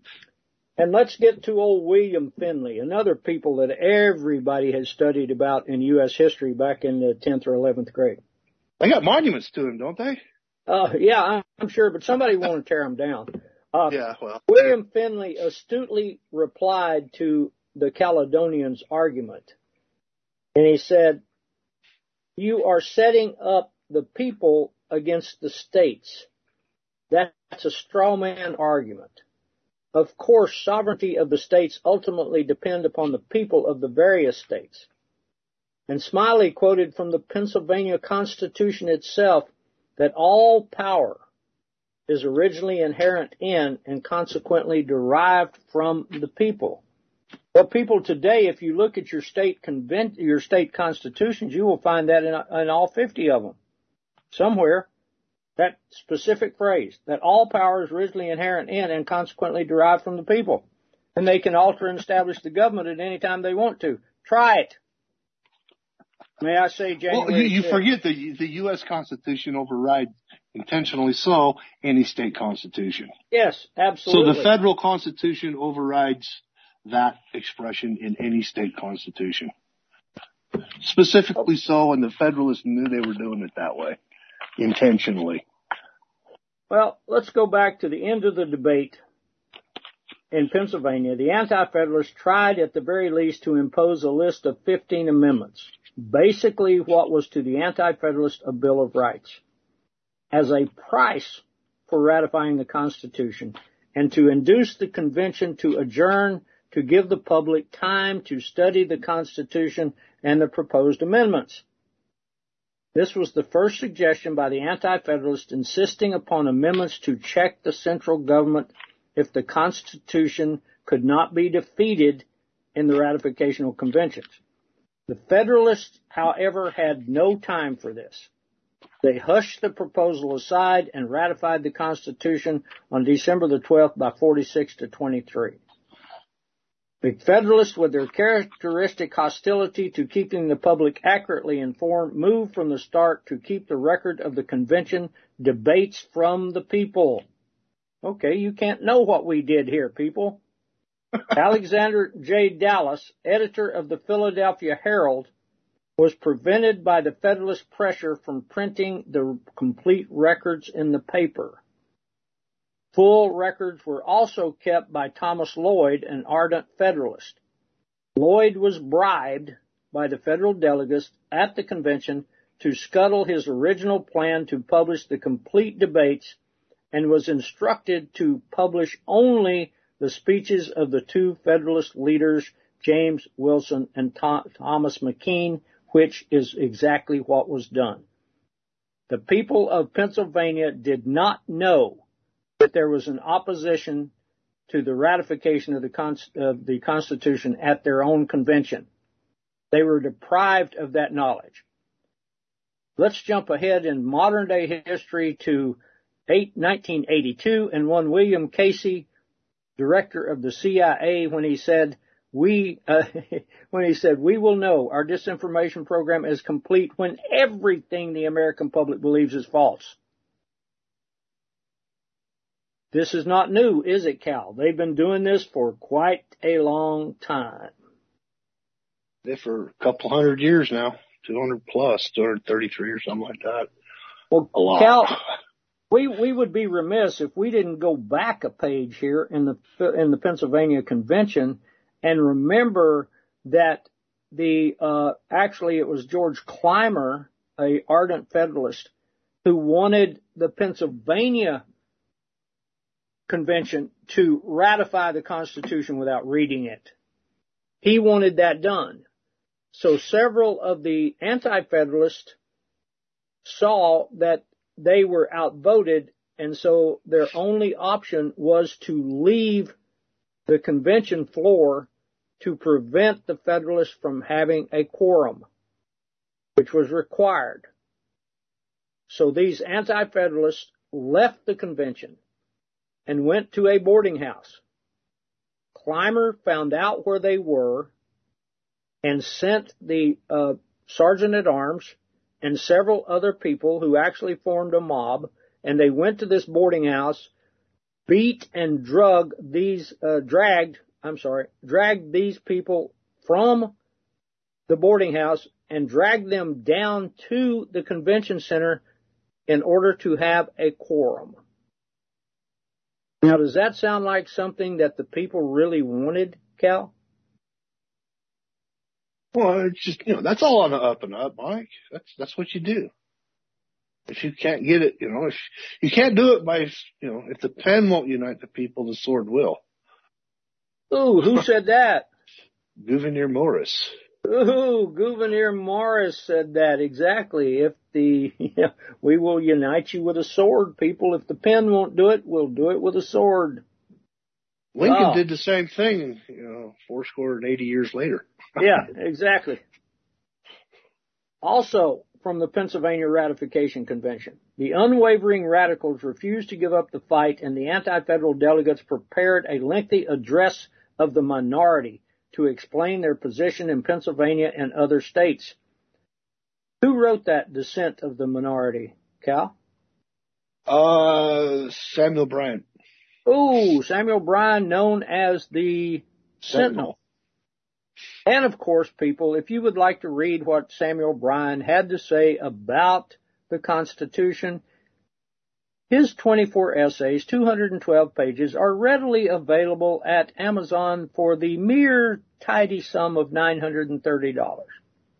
Speaker 4: And let's get to old William Finley, another people that everybody has studied about in U S history back in the tenth or eleventh grade.
Speaker 5: They got monuments to him, don't they?
Speaker 4: Uh, yeah, I'm- I'm sure, but somebody want to tear them down. Uh,
Speaker 5: Yeah, well.
Speaker 4: William Finley astutely replied to the Caledonians' argument. And he said, you are setting up the people against the states. That's a straw man argument. Of course, sovereignty of the states ultimately depend upon the people of the various states. And Smiley quoted from the Pennsylvania Constitution itself that all power is originally inherent in and consequently derived from the people. But people today, if you look at your state convent, your state constitutions, you will find that in, in all fifty of them. Somewhere, that specific phrase, that all power is originally inherent in and consequently derived from the people. And they can alter and establish the government at any time they want to. Try it. May I say January
Speaker 5: Well, you, you
Speaker 4: fifth.
Speaker 5: forget the the U S Constitution overrides, intentionally so, any state constitution.
Speaker 4: Yes, absolutely.
Speaker 5: So the federal constitution overrides that expression in any state constitution. Specifically so, and the Federalists knew they were doing it that way, intentionally.
Speaker 4: Well, let's go back to the end of the debate in Pennsylvania. The Anti-Federalists tried at the very least to impose a list of fifteen amendments, basically what was to the Anti-Federalists a Bill of Rights, as a price for ratifying the Constitution, and to induce the convention to adjourn to give the public time to study the Constitution and the proposed amendments. This was the first suggestion by the Anti-Federalists insisting upon amendments to check the central government if the Constitution could not be defeated in the ratificational conventions. The Federalists, however, had no time for this. They hushed the proposal aside and ratified the Constitution on December the twelfth by forty-six to twenty-three. The Federalists, with their characteristic hostility to keeping the public accurately informed, moved from the start to keep the record of the convention debates from the people. Okay, you can't know what we did here, people. Alexander J. Dallas, editor of the Philadelphia Herald, was prevented by the Federalist pressure from printing the complete records in the paper. Full records were also kept by Thomas Lloyd, an ardent Federalist. Lloyd was bribed by the federal delegates at the convention to scuttle his original plan to publish the complete debates and was instructed to publish only the speeches of the two Federalist leaders, James Wilson and Thomas McKean, which is exactly what was done. The people of Pennsylvania did not know that there was an opposition to the ratification of the, Const- of the Constitution at their own convention. They were deprived of that knowledge. Let's jump ahead in modern day history to nineteen eighty-two and one William Casey, director of the C I A, when he said, we, uh, when he said, we will know our disinformation program is complete when everything the American public believes is false. This is not new, is it, Cal? They've been doing this for quite a long time.
Speaker 5: They for a couple hundred years now, two hundred plus, two hundred thirty-three or something like that.
Speaker 4: Well,
Speaker 5: a lot.
Speaker 4: Cal, we we would be remiss if we didn't go back a page here in the in the Pennsylvania Convention and remember that the uh, actually it was George Clymer, a ardent Federalist, who wanted the Pennsylvania Convention to ratify the Constitution without reading it. He wanted that done. So several of the anti-Federalists saw that they were outvoted, and so their only option was to leave the convention floor to prevent the Federalists from having a quorum, which was required. So these anti-Federalists left the convention and went to a boarding house. Clymer found out where they were and sent the uh, sergeant-at-arms and several other people who actually formed a mob, and they went to this boarding house, beat and drug these, uh, dragged, I'm sorry, dragged these people from the boarding house and dragged them down to the convention center in order to have a quorum. Now, does that sound like something that the people really wanted, Cal?
Speaker 5: Well, it's just, you know, that's all on the up and up, Mike. That's, that's what you do. If you can't get it, you know, if you can't do it by, you know, if the pen won't unite the people, the sword will.
Speaker 4: Ooh, who said that?
Speaker 5: Gouverneur Morris.
Speaker 4: Ooh, Gouverneur Morris said that exactly. If the, yeah, we will unite you with a sword, people. If the pen won't do it, we'll do it with a sword.
Speaker 5: Lincoln
Speaker 4: oh.
Speaker 5: did the same thing, you know, four score and eighty years later.
Speaker 4: Yeah, exactly. Also, from the Pennsylvania Ratification Convention, the unwavering radicals refused to give up the fight, and the anti-federal delegates prepared a lengthy address of the minority to explain their position in Pennsylvania and other states. Who wrote that dissent of the minority, Cal?
Speaker 5: Uh, Samuel Bryant.
Speaker 4: Oh, Samuel Bryan, known as the Sentinel. Sentinel. And of course, people, if you would like to read what Samuel Bryan had to say about the Constitution, his twenty-four essays, two hundred twelve pages, are readily available at Amazon for the mere tidy sum of nine hundred thirty dollars.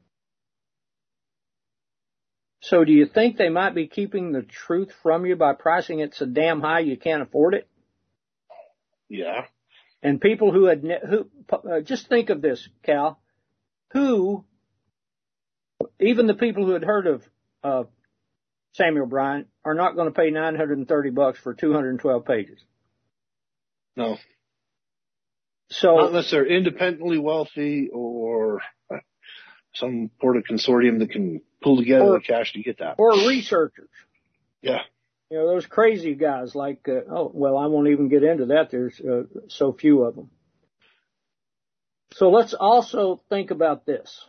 Speaker 4: So do you think they might be keeping the truth from you by pricing it so damn high you can't afford it?
Speaker 5: Yeah.
Speaker 4: And people who had, ne- who, uh, just think of this, Cal, who, even the people who had heard of, uh, Samuel Bryan are not going to pay nine hundred thirty bucks for two hundred twelve pages.
Speaker 5: No.
Speaker 4: So,
Speaker 5: not unless they're independently wealthy or some sort of consortium that can pull together or, the cash to get that.
Speaker 4: Or researchers.
Speaker 5: Yeah.
Speaker 4: You know, those crazy guys like, uh, oh, well, I won't even get into that. There's uh, so few of them. So let's also think about this.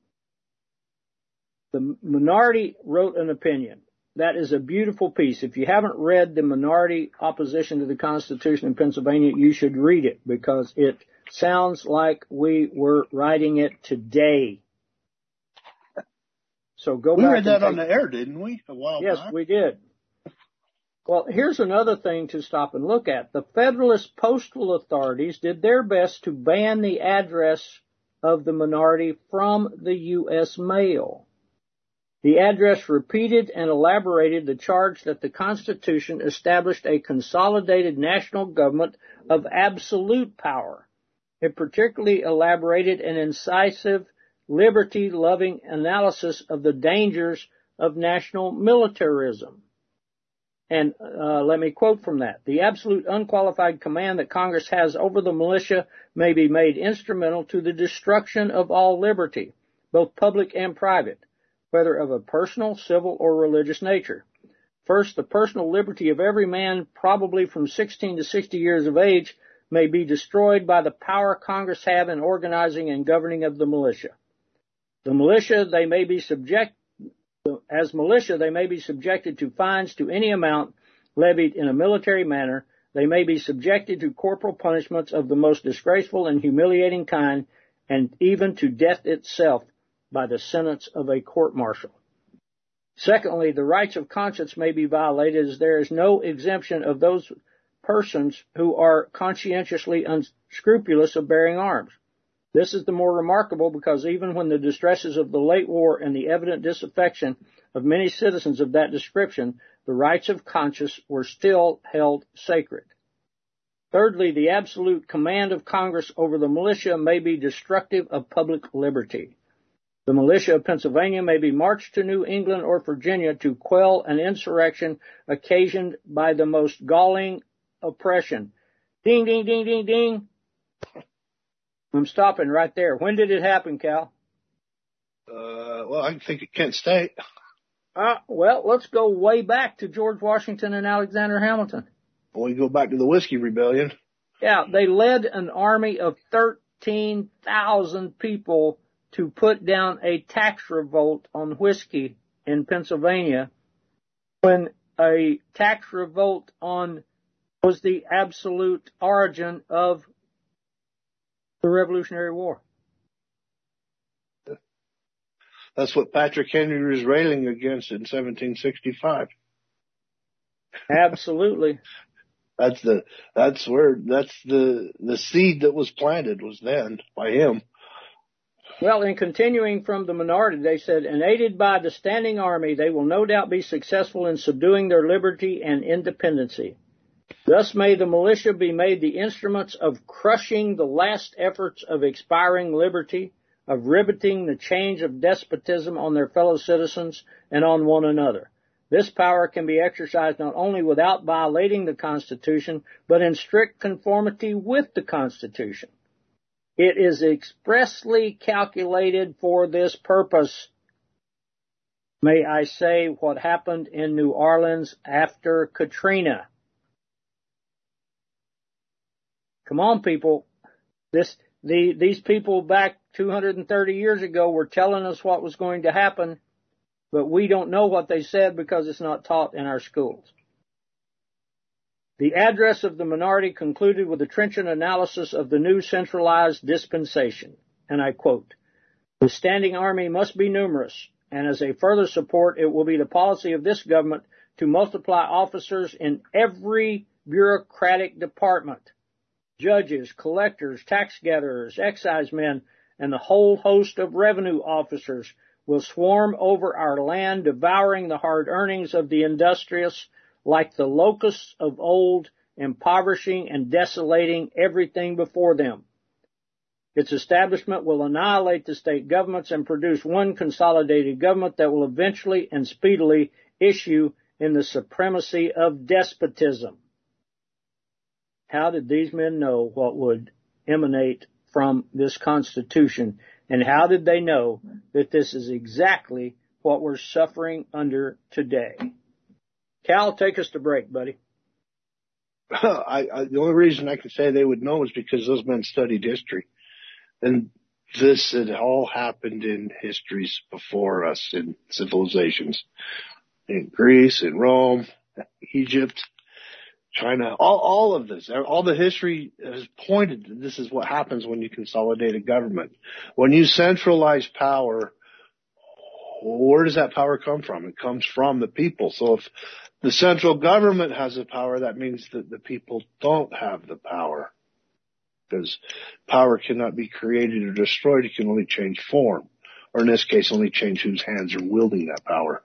Speaker 4: The minority wrote an opinion. That is a beautiful piece. If you haven't read the minority opposition to the Constitution in Pennsylvania, you should read it because it sounds like we were writing it today. So go
Speaker 5: we
Speaker 4: back.
Speaker 5: We read that
Speaker 4: take,
Speaker 5: on the air, didn't we? A while
Speaker 4: yes,
Speaker 5: back.
Speaker 4: Yes, we did. Well, here's another thing to stop and look at. The Federalist postal authorities did their best to ban the address of the minority from the U S mail. The address repeated and elaborated the charge that the Constitution established a consolidated national government of absolute power. It particularly elaborated an incisive, liberty-loving analysis of the dangers of national militarism. And uh, let me quote from that. The absolute unqualified command that Congress has over the militia may be made instrumental to the destruction of all liberty, both public and private, whether of a personal, civil, or religious nature. First, the personal liberty of every man, probably from sixteen to sixty years of age, may be destroyed by the power Congress have in organizing and governing of the militia. The militia, they may be subject, as militia, they may be subjected to fines to any amount levied in a military manner. They may be subjected to corporal punishments of the most disgraceful and humiliating kind, and even to death itself by the sentence of a court-martial. Secondly, the rights of conscience may be violated, as there is no exemption of those persons who are conscientiously unscrupulous of bearing arms. This is the more remarkable because even when the distresses of the late war and the evident disaffection of many citizens of that description, the rights of conscience were still held sacred. Thirdly, the absolute command of Congress over the militia may be destructive of public liberty. The militia of Pennsylvania may be marched to New England or Virginia to quell an insurrection occasioned by the most galling oppression. Ding, ding, ding, ding, ding. I'm stopping right there. When did it happen, Cal?
Speaker 5: Uh, well, I think at Kent State.
Speaker 4: Uh, well, let's go way back to George Washington and Alexander Hamilton.
Speaker 5: We go back to the Whiskey Rebellion.
Speaker 4: Yeah, they led an army of thirteen thousand people to put down a tax revolt on whiskey in Pennsylvania, when a tax revolt on was the absolute origin of the Revolutionary War.
Speaker 5: That's what Patrick Henry was railing against in seventeen sixty-five.
Speaker 4: Absolutely.
Speaker 5: That's the, that's where, that's the, the seed that was planted was then by him.
Speaker 4: Well, in continuing from the minority, they said, and aided by the standing army, they will no doubt be successful in subduing their liberty and independency. Thus may the militia be made the instruments of crushing the last efforts of expiring liberty, of riveting the chains of despotism on their fellow citizens and on one another. This power can be exercised not only without violating the Constitution, but in strict conformity with the Constitution. It is expressly calculated for this purpose. May I say what happened in New Orleans after Katrina? Come on, people. This, the, these people back two hundred thirty years ago were telling us what was going to happen, but we don't know what they said because it's not taught in our schools. The address of the minority concluded with a trenchant analysis of the new centralized dispensation, and I quote, "The standing army must be numerous, and as a further support, it will be the policy of this government to multiply officers in every bureaucratic department. Judges, collectors, tax gatherers, excise men, and the whole host of revenue officers will swarm over our land, devouring the hard earnings of the industrious like the locusts of old, impoverishing and desolating everything before them. Its establishment will annihilate the state governments and produce one consolidated government that will eventually and speedily issue in the supremacy of despotism." How did these men know what would emanate from this Constitution? And how did they know that this is exactly what we're suffering under today? Cal, take us to break, buddy.
Speaker 5: I, I, the only reason I can say they would know is because those men studied history. And this had all happened in histories before us, in civilizations. In Greece, in Rome, Egypt. China, all, all of this, all the history has pointed that this is what happens when you consolidate a government. When you centralize power, where does that power come from? It comes from the people. So if the central government has the power, that means that the people don't have the power. Because power cannot be created or destroyed. It can only change form. Or in this case, only change whose hands are wielding that power.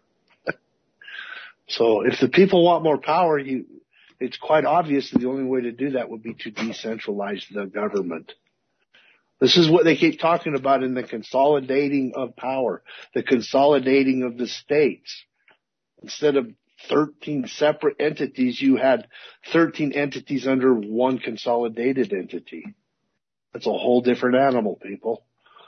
Speaker 5: So if the people want more power, you, it's quite obvious that the only way to do that would be to decentralize the government. This is what they keep talking about in the consolidating of power, the consolidating of the states. Instead of thirteen separate entities, you had thirteen entities under one consolidated entity. That's a whole different animal, people.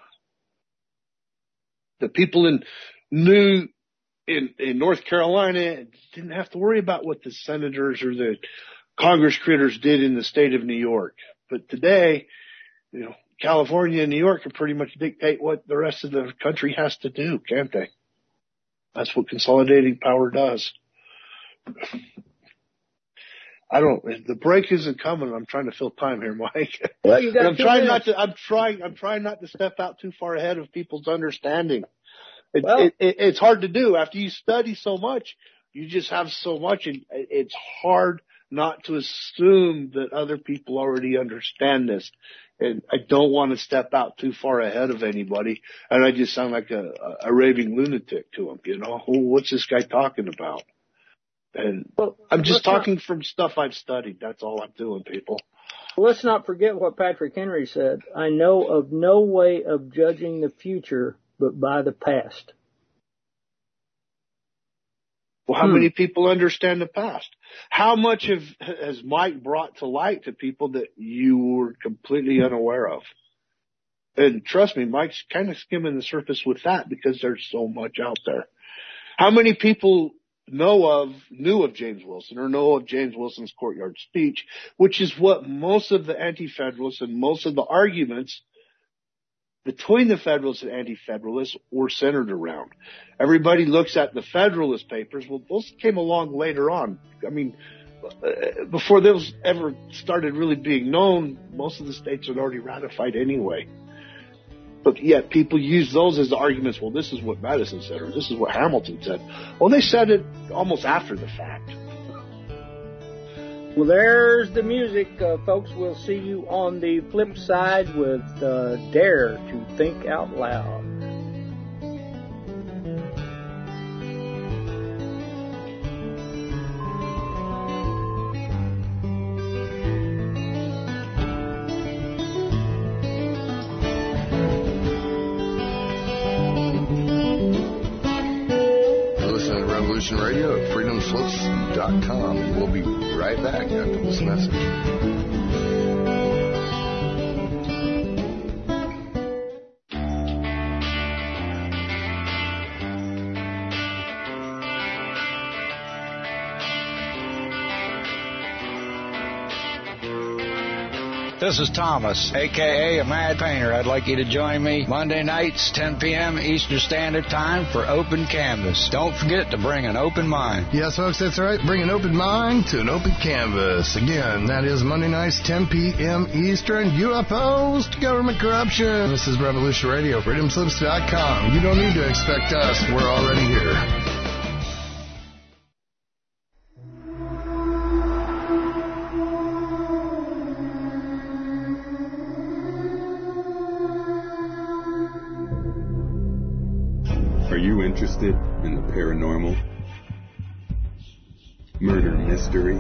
Speaker 5: The people in New in, in North Carolina didn't have to worry about what the senators or the Congress critters did in the state of New York. But today, you know, California and New York can pretty much dictate what the rest of the country has to do, can't they? That's what consolidating power does. I don't. The break isn't coming. I'm trying to fill time here, Mike.
Speaker 4: Well, you got.
Speaker 5: I'm trying minutes. not to. I'm trying. I'm trying not to step out too far ahead of people's understanding. It, well, it, it, it's hard to do after you study so much. You just have so much, and it's hard not to assume that other people already understand this. And I don't want to step out too far ahead of anybody, and I just sound like a, a, a raving lunatic to them. You know, oh, what's this guy talking about? And well, I'm just talking not, from stuff I've studied. That's all I'm doing, people.
Speaker 4: Let's not forget what Patrick Henry said. I know of no way of judging the future but by the past.
Speaker 5: Well, how
Speaker 4: hmm.
Speaker 5: many people understand the past? How much have, has Mike brought to light to people that you were completely unaware of? And trust me, Mike's kind of skimming the surface with that because there's so much out there. How many people know of, knew of James Wilson or know of James Wilson's courtyard speech, which is what most of the anti-federalists and most of the arguments between the Federalists and Anti-Federalists were centered around. Everybody looks at the Federalist Papers. Well, those came along later on. I mean, before those ever started really being known, most of the states had already ratified anyway. But yet people use those as the arguments, well, this is what Madison said, or this is what Hamilton said. Well, they said it almost after the fact.
Speaker 4: Well, there's the music, uh, folks. We'll see you on the flip side with uh, Dare to Think Out Loud.
Speaker 6: Listen to Revolution Radio at freedom slips dot com, and we'll be right back after this message.
Speaker 7: This is Thomas, a k a. a Mad Painter. I'd like you to join me Monday nights, ten p.m. Eastern Standard Time for Open Canvas. Don't forget to bring an open mind.
Speaker 6: Yes, folks, that's right. Bring an open mind to an open canvas. Again, that is Monday nights, ten p.m. Eastern. U F Os to government corruption. This is Revolution Radio, freedom slips dot com. You don't need to expect us. We're already here.
Speaker 8: Are you interested in the paranormal, murder mystery,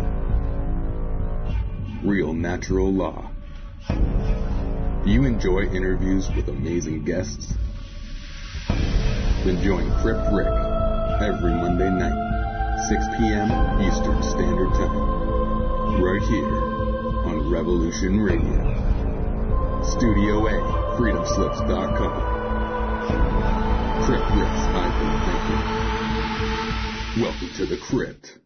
Speaker 8: real natural law? Do you enjoy interviews with amazing guests? Then join Crypt Rick every Monday night, six p.m. Eastern Standard Time, right here on Revolution Radio. Studio A, freedom slips dot com. Crypt Rick's Hyper Thinking. Welcome to the Crypt.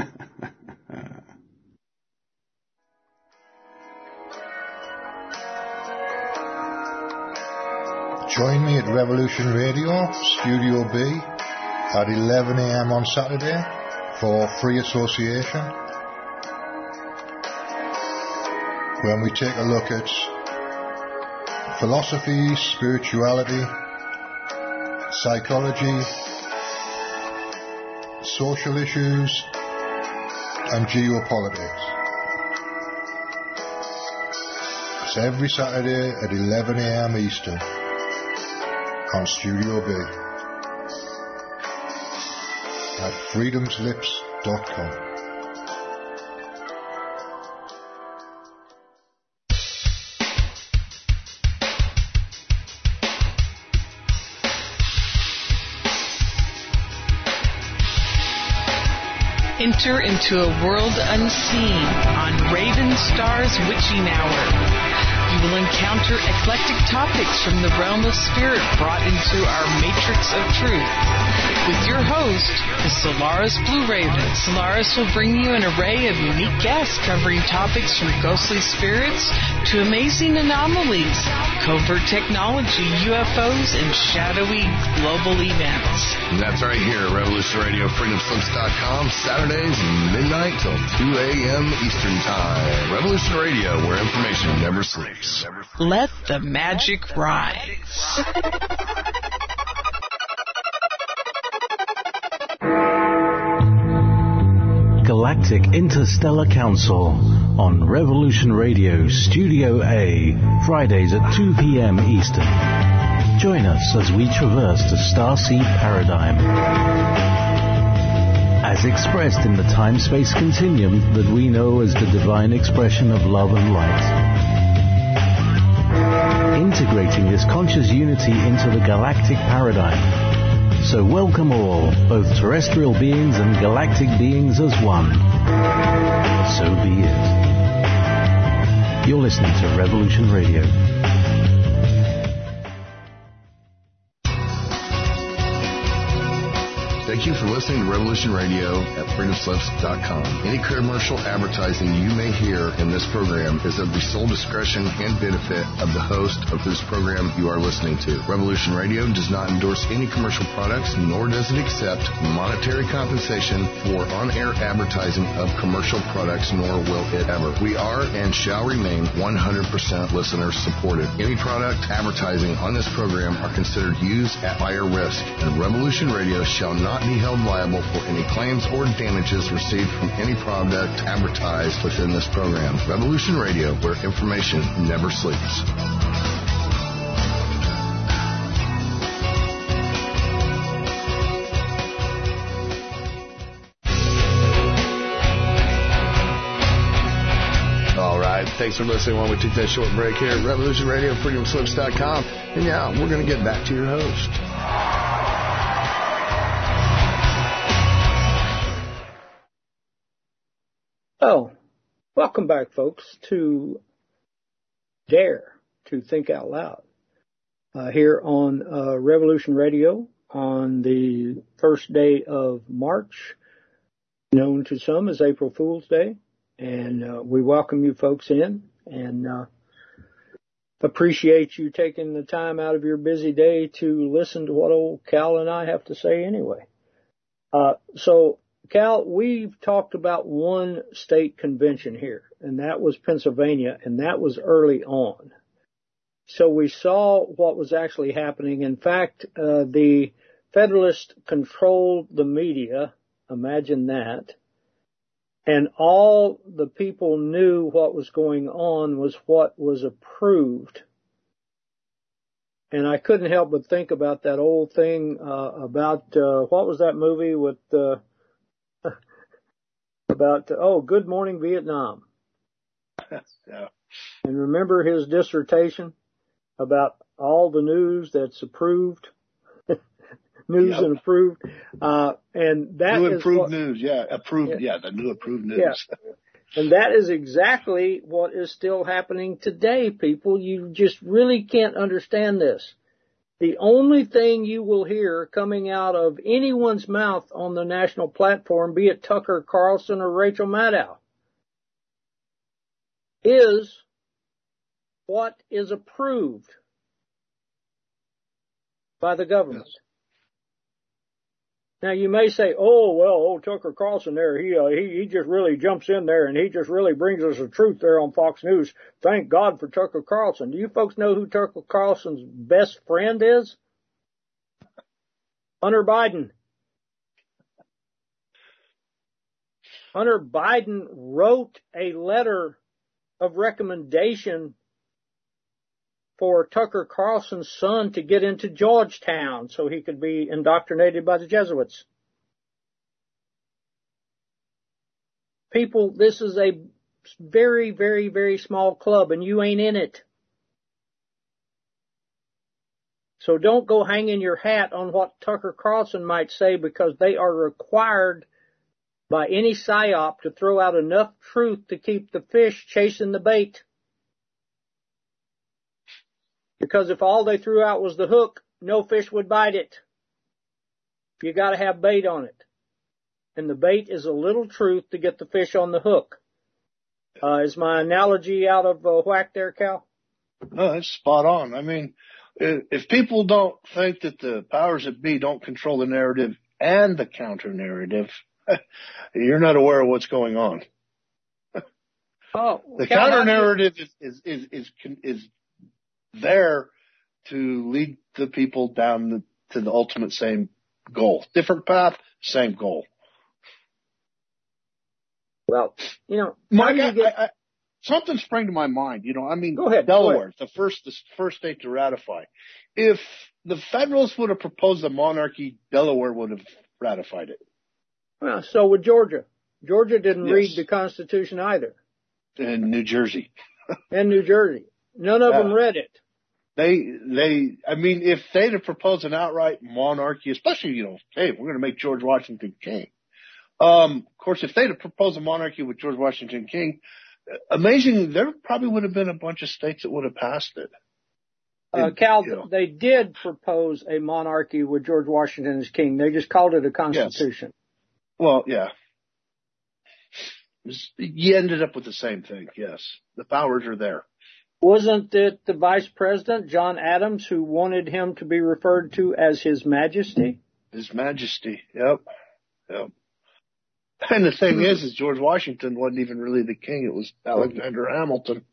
Speaker 9: Join me at Revolution Radio, Studio B, at eleven a.m. on Saturday for free association. when we take a look at philosophy, spirituality, psychology, social issues, and geopolitics. It's every Saturday at eleven a.m. Eastern on Studio B at freedoms lips dot com.
Speaker 10: Enter into a world unseen on Raven Star's Witching Hour. You will encounter eclectic topics from the realm of spirit brought into our matrix of truth. With your host, the Solaris Blue Raven. Solaris will bring you an array of unique guests covering topics from ghostly spirits to amazing anomalies, covert technology, U F Os, and shadowy global events.
Speaker 6: And that's right here at Revolution Radio, freedom slips dot com, Saturdays, midnight till two a.m. Eastern Time. Revolution Radio, where information never sleeps.
Speaker 10: Let the magic rise.
Speaker 11: Galactic Interstellar Council on Revolution Radio, Studio A, Fridays at two p.m. Eastern. Join us as we traverse the starseed paradigm, as expressed in the time-space continuum that we know as the divine expression of love and light. Integrating this conscious unity into the galactic paradigm. So welcome all, both terrestrial beings and galactic beings as one. So be it. You're listening to Revolution Radio.
Speaker 6: Thank you for listening to Revolution Radio at freedom slips dot com. Any commercial advertising you may hear in this program is of the sole discretion and benefit of the host of this program you are listening to. Revolution Radio does not endorse any commercial products, nor does it accept monetary compensation for on-air advertising of commercial products, nor will it ever. We are and shall remain one hundred percent listener supported. Any product advertising on this program are considered used at higher risk, and Revolution Radio shall not be held liable for any claims or damages received from any product advertised within this program. Revolution Radio, where information never sleeps. All right, thanks for listening while we take that short break here at Revolution Radio, freedom slips dot com. And yeah, we're going to get back to your host.
Speaker 4: Oh, welcome back, folks, to Dare to Think Out Loud uh, here on uh, Revolution Radio on the first day of March, known to some as April Fool's Day. And uh, we welcome you folks in and uh, appreciate you taking the time out of your busy day to listen to what old Cal and I have to say anyway. Uh, so, Cal, we've talked about one state convention here, and that was Pennsylvania, and that was early on. So we saw what was actually happening. In fact, uh, the Federalists controlled the media, imagine that, and all the people knew what was going on was what was approved. And I couldn't help but think about that old thing uh, about, uh, what was that movie with... Uh, about, oh, Good Morning Vietnam.
Speaker 5: Yeah.
Speaker 4: And remember his dissertation about all the news that's approved, news
Speaker 5: Yep.
Speaker 4: and approved. Uh, and that
Speaker 5: new
Speaker 4: is
Speaker 5: approved
Speaker 4: what,
Speaker 5: news, yeah, approved,
Speaker 4: yeah.
Speaker 5: yeah, the new approved news.
Speaker 4: Yeah. And that is exactly what is still happening today, people. You just really can't understand this. The only thing you will hear coming out of anyone's mouth on the national platform, be it Tucker Carlson or Rachel Maddow, is what is approved by the government.
Speaker 5: Yes.
Speaker 4: Now you may say, oh, well, old Tucker Carlson there, he, uh, he, he just really jumps in there and he just really brings us the truth there on Fox News. Thank God for Tucker Carlson. Do you folks know who Tucker Carlson's best friend is? Hunter Biden. Hunter Biden wrote a letter of recommendation for Tucker Carlson's son to get into Georgetown so he could be indoctrinated by the Jesuits. People, this is a very, very, very small club and you ain't in it. So don't go hanging your hat on what Tucker Carlson might say, because they are required by any psyop to throw out enough truth to keep the fish chasing the bait. Because if all they threw out was the hook, no fish would bite it. You got to have bait on it. And the bait is a little truth to get the fish on the hook. Uh, is my analogy out of uh, whack there, Cal?
Speaker 5: No, that's spot on. I mean, if people don't think that the powers that be don't control the narrative and the counter narrative, you're not aware of what's going on.
Speaker 4: Oh,
Speaker 5: the counter narrative is, is, is, is, is there to lead the people down the, to the ultimate same goal. Different path, same goal.
Speaker 4: Well, you know,
Speaker 5: Mike,
Speaker 4: you get...
Speaker 5: I, I, something sprang to my mind. You know, I mean,
Speaker 4: go ahead,
Speaker 5: Delaware,
Speaker 4: go ahead.
Speaker 5: the first, the first state to ratify. If the Federalists would have proposed a monarchy, Delaware would have ratified it.
Speaker 4: Well, so would Georgia. Georgia didn't
Speaker 5: Yes.
Speaker 4: read the Constitution either.
Speaker 5: And New Jersey.
Speaker 4: And New Jersey. None of
Speaker 5: Yeah.
Speaker 4: them read it.
Speaker 5: They, they, I mean, if they'd have proposed an outright monarchy, especially, you know, hey, we're going to make George Washington king. Um, of course, if they'd have proposed a monarchy with George Washington king, amazing, there probably would have been a bunch of states that would have passed it.
Speaker 4: Uh,
Speaker 5: And,
Speaker 4: Cal,
Speaker 5: you know,
Speaker 4: they did propose a monarchy with George Washington as king. They just called it a constitution.
Speaker 5: well, yeah. You ended up with the same thing, yes. The powers are there.
Speaker 4: Wasn't it the vice president, John Adams, who wanted him to be referred to as His Majesty?
Speaker 5: His Majesty, yep, yep. And the thing is, is George Washington wasn't even really the king. It was Alexander Hamilton.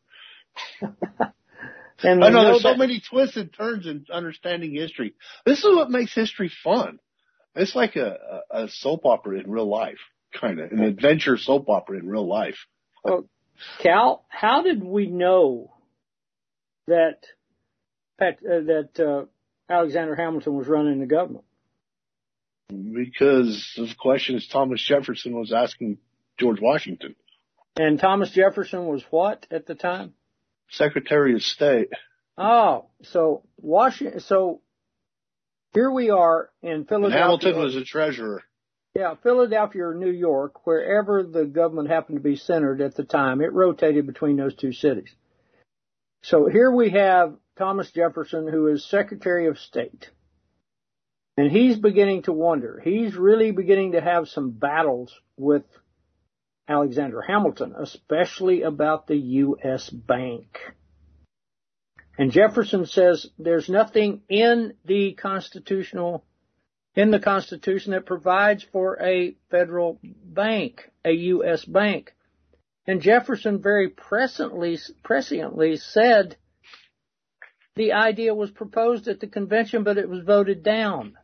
Speaker 4: And
Speaker 5: I know, there's
Speaker 4: that,
Speaker 5: so many twists and turns in understanding history. This is what makes history fun. It's like a, a, a soap opera in real life, kind of, an adventure soap opera in real life.
Speaker 4: Oh, Cal, how did we know that uh, that uh, Alexander Hamilton was running the government?
Speaker 5: Because of questions Thomas Jefferson was asking George Washington.
Speaker 4: And Thomas Jefferson was what at the time?
Speaker 5: Secretary of State.
Speaker 4: Oh, so Washington. So here we are in Philadelphia.
Speaker 5: And Hamilton was a treasurer.
Speaker 4: Yeah, Philadelphia or New York, wherever the government happened to be centered at the time, it rotated between those two cities. So here we have Thomas Jefferson, who is Secretary of State. And he's beginning to wonder. He's really beginning to have some battles with Alexander Hamilton, especially about the U S Bank. And Jefferson says there's nothing in the constitutional, in the Constitution that provides for a federal bank, a U S bank. And Jefferson very presciently, presciently said the idea was proposed at the convention, but it was voted down.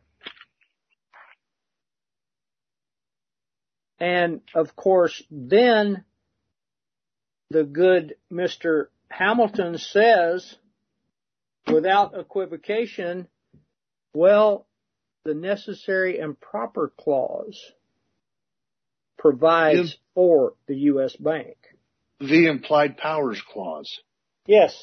Speaker 4: And, of course, then the good Mister Hamilton says, without equivocation, well, the necessary and proper clause provides the, for the U S Bank.
Speaker 5: The implied powers clause.
Speaker 4: Yes.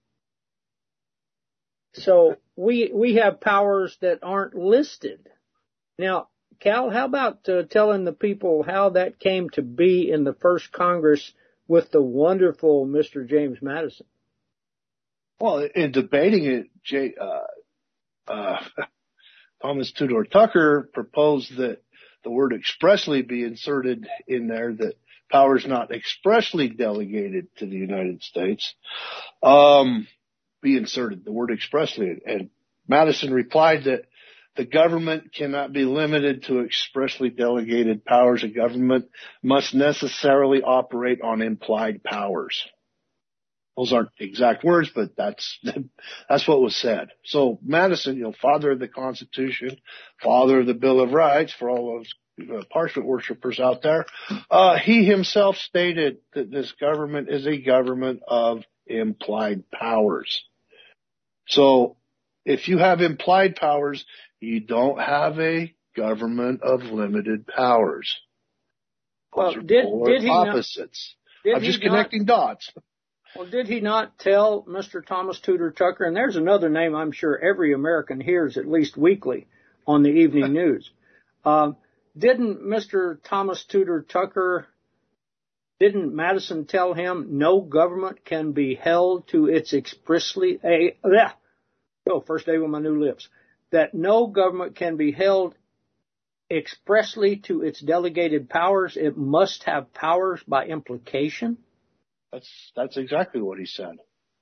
Speaker 4: So we we have powers that aren't listed. Now, Cal, how about uh, telling the people how that came to be in the first Congress with the wonderful Mister James Madison?
Speaker 5: Well, in debating it, Jay, uh, uh, Thomas Tudor Tucker proposed that the word expressly be inserted in there, that powers not expressly delegated to the United States um, be inserted, the word expressly. And Madison replied that the government cannot be limited to expressly delegated powers. A government must necessarily operate on implied powers. Those aren't exact words, but that's that's what was said. So Madison, you know, father of the Constitution, father of the Bill of Rights, for all those uh, parchment worshipers out there, uh, he himself stated that this government is a government of implied powers. So if you have implied powers, you don't have a government of limited powers.
Speaker 4: Well,
Speaker 5: Those are
Speaker 4: did,
Speaker 5: polar
Speaker 4: did he
Speaker 5: opposites.
Speaker 4: Not, did
Speaker 5: I'm just
Speaker 4: he
Speaker 5: connecting
Speaker 4: not,
Speaker 5: dots.
Speaker 4: Well, did he not tell Mister Thomas Tudor Tucker, and there's another name I'm sure every American hears at least weekly on the evening news. Um, didn't Mister Thomas Tudor Tucker, didn't Madison tell him no government can be held to its expressly, a, yeah, oh, first day with my new lips, that no government can be held expressly to its delegated powers. It must have powers by implication.
Speaker 5: That's that's exactly what he said.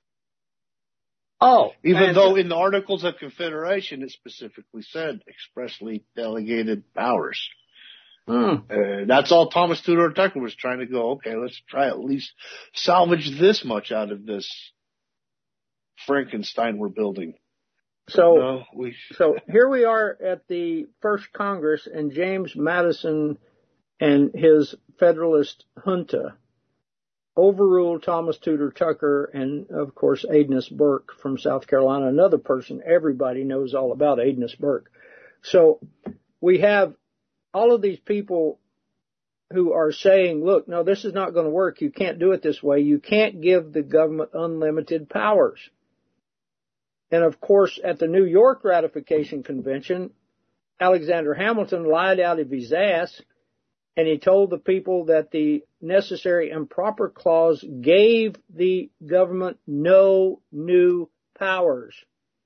Speaker 4: Oh,
Speaker 5: even though in the Articles of Confederation it specifically said expressly delegated powers.
Speaker 4: Hmm.
Speaker 5: Uh, that's all Thomas Tudor Tucker was trying to go. Okay, let's try at least salvage this much out of this Frankenstein we're building.
Speaker 4: So,
Speaker 5: no, we...
Speaker 4: so here we are at the first Congress, and James Madison and his Federalist junta overruled Thomas Tudor Tucker and, of course, Agnes Burke from South Carolina, another person everybody knows all about, Agnes Burke. So we have all of these people who are saying, look, no, this is not going to work. You can't do it this way. You can't give the government unlimited powers. And, of course, at the New York Ratification Convention, Alexander Hamilton lied out of his ass, and he told the people that the necessary and proper clause gave the government no new powers.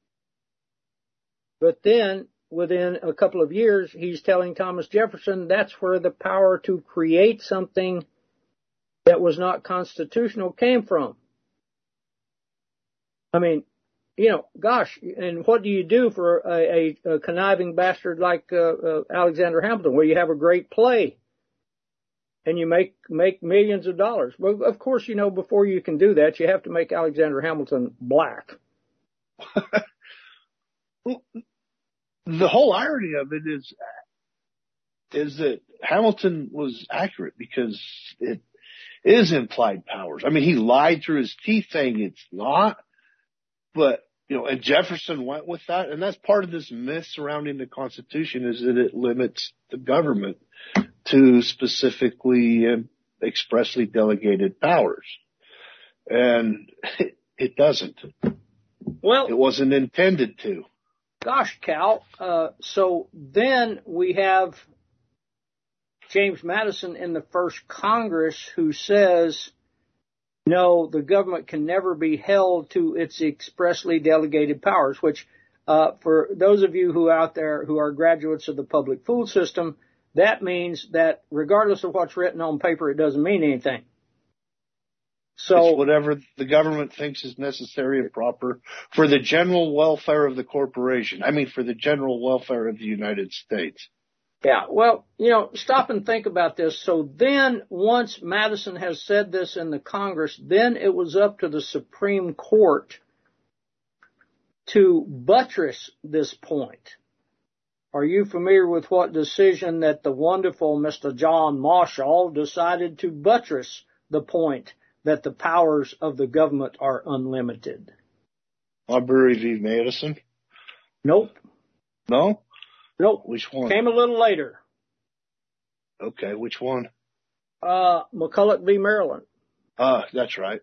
Speaker 4: But then, within a couple of years, he's telling Thomas Jefferson that's where the power to create something that was not constitutional came from. I mean, you know, gosh, and what do you do for a, a, a conniving bastard like uh, uh, Alexander Hamilton, where you have a great play and you make make millions of dollars? Well, of course, you know, before you can do that, you have to make Alexander Hamilton black.
Speaker 5: Well, the whole irony of it is is that Hamilton was accurate because it is implied powers. I mean, he lied through his teeth saying it's not, but you know, and Jefferson went with that, and that's part of this myth surrounding the Constitution is that it limits the government to specifically and expressly delegated powers. And it, it doesn't.
Speaker 4: Well,
Speaker 5: it wasn't intended to.
Speaker 4: Gosh, Cal. Uh, so then we have James Madison in the first Congress who says, no, the government can never be held to its expressly delegated powers, which uh, for those of you who are out there who are graduates of the public food system, that means that regardless of what's written on paper, it doesn't mean anything. So
Speaker 5: it's whatever the government thinks is necessary and proper for the general welfare of the corporation. I mean, for the general welfare of the United States.
Speaker 4: Yeah, well, you know, stop and think about this. So then once Madison has said this in the Congress, then it was up to the Supreme Court to buttress this point. Are you familiar with what decision that the wonderful Mister John Marshall decided to buttress the point that the powers of the government are unlimited?
Speaker 5: Marbury v. Madison?
Speaker 4: Nope.
Speaker 5: No?
Speaker 4: Nope.
Speaker 5: Which one?
Speaker 4: Came a little later.
Speaker 5: Okay, which one?
Speaker 4: Uh, McCulloch v. Maryland.
Speaker 5: Ah, uh, that's right.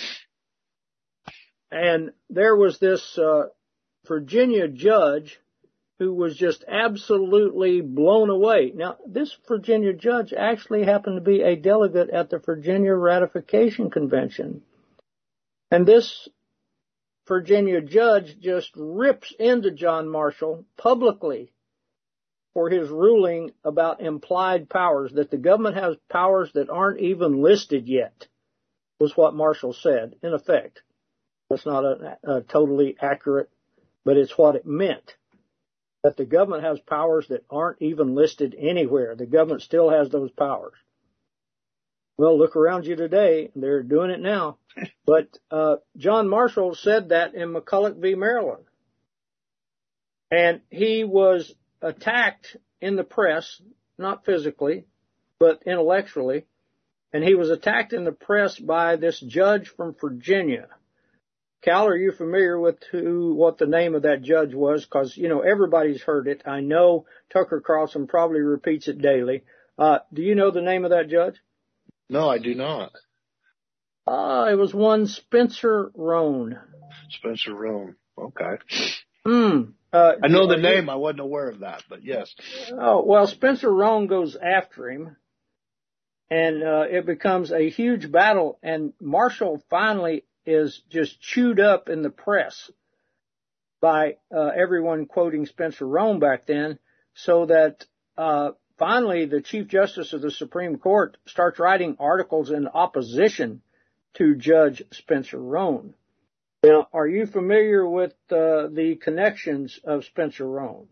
Speaker 4: And there was this uh, Virginia judge who was just absolutely blown away. Now, this Virginia judge actually happened to be a delegate at the Virginia Ratification Convention. And this Virginia judge just rips into John Marshall publicly for his ruling about implied powers, that the government has powers that aren't even listed yet, was what Marshall said, in effect. That's not a, a totally accurate, but it's what it meant. that the government has powers that aren't even listed anywhere. The government still has those powers. Well, look around you today. They're doing it now. But uh, John Marshall said that in McCulloch v. Maryland. And he was attacked in the press, not physically, but intellectually. And he was attacked in the press by this judge from Virginia. Cal, are you familiar with who, what the name of that judge was? Because, you know, everybody's heard it. I know Tucker Carlson probably repeats it daily. Uh, do you know the name of that judge?
Speaker 5: No, I do not.
Speaker 4: Uh, it was one Spencer Roane.
Speaker 5: Spencer Roane. Okay.
Speaker 4: Hmm. Uh,
Speaker 5: I know the name. I wasn't aware of that, but yes.
Speaker 4: Oh, well, Spencer Roane goes after him, and uh, it becomes a huge battle, and Marshall finally is just chewed up in the press by uh, everyone quoting Spencer Roane back then, so that uh, finally the Chief Justice of the Supreme Court starts writing articles in opposition to Judge Spencer Roane. Now, are you familiar with uh, the connections of Spencer Roane?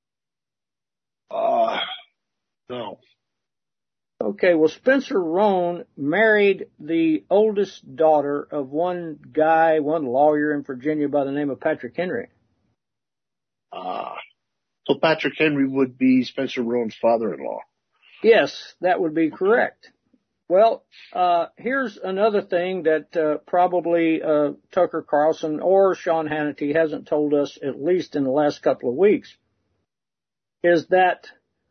Speaker 5: Uh, no.
Speaker 4: Okay, well, Spencer Roane married the oldest daughter of one guy, one lawyer in Virginia by the name of Patrick Henry.
Speaker 5: Ah. Uh, so Patrick Henry would be Spencer Roane's father-in-law.
Speaker 4: Yes, that would be correct. Well, uh, here's another thing that uh, probably uh, Tucker Carlson or Sean Hannity hasn't told us, at least in the last couple of weeks, is that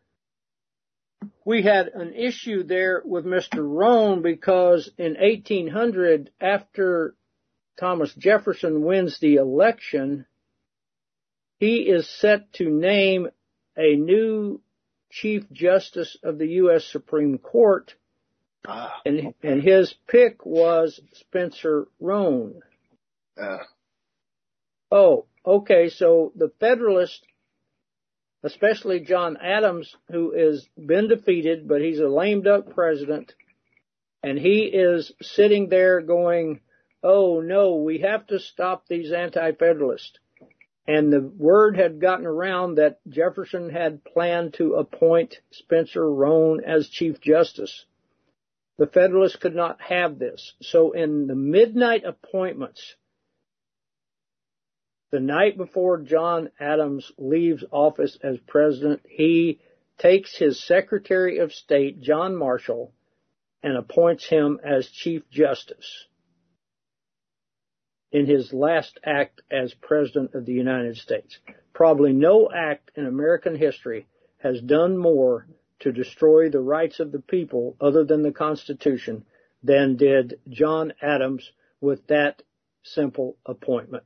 Speaker 4: we had an issue there with Mister Roane because in eighteen hundred, after Thomas Jefferson wins the election, he is set to name a new Chief Justice of the U S Supreme Court.
Speaker 5: Ah,
Speaker 4: and
Speaker 5: okay.
Speaker 4: and his pick was Spencer Roane.
Speaker 5: Uh.
Speaker 4: Oh, okay. So the Federalists, especially John Adams, who has been defeated, but he's a lame duck president, and he is sitting there going, "Oh no, we have to stop these anti-Federalists." And the word had gotten around that Jefferson had planned to appoint Spencer Roane as Chief Justice. The Federalists could not have this. So in the midnight appointments, the night before John Adams leaves office as president, he takes his Secretary of State, John Marshall, and appoints him as Chief Justice in his last act as President of the United States. Probably no act in American history has done more to destroy the rights of the people other than the Constitution than did John Adams with that simple appointment.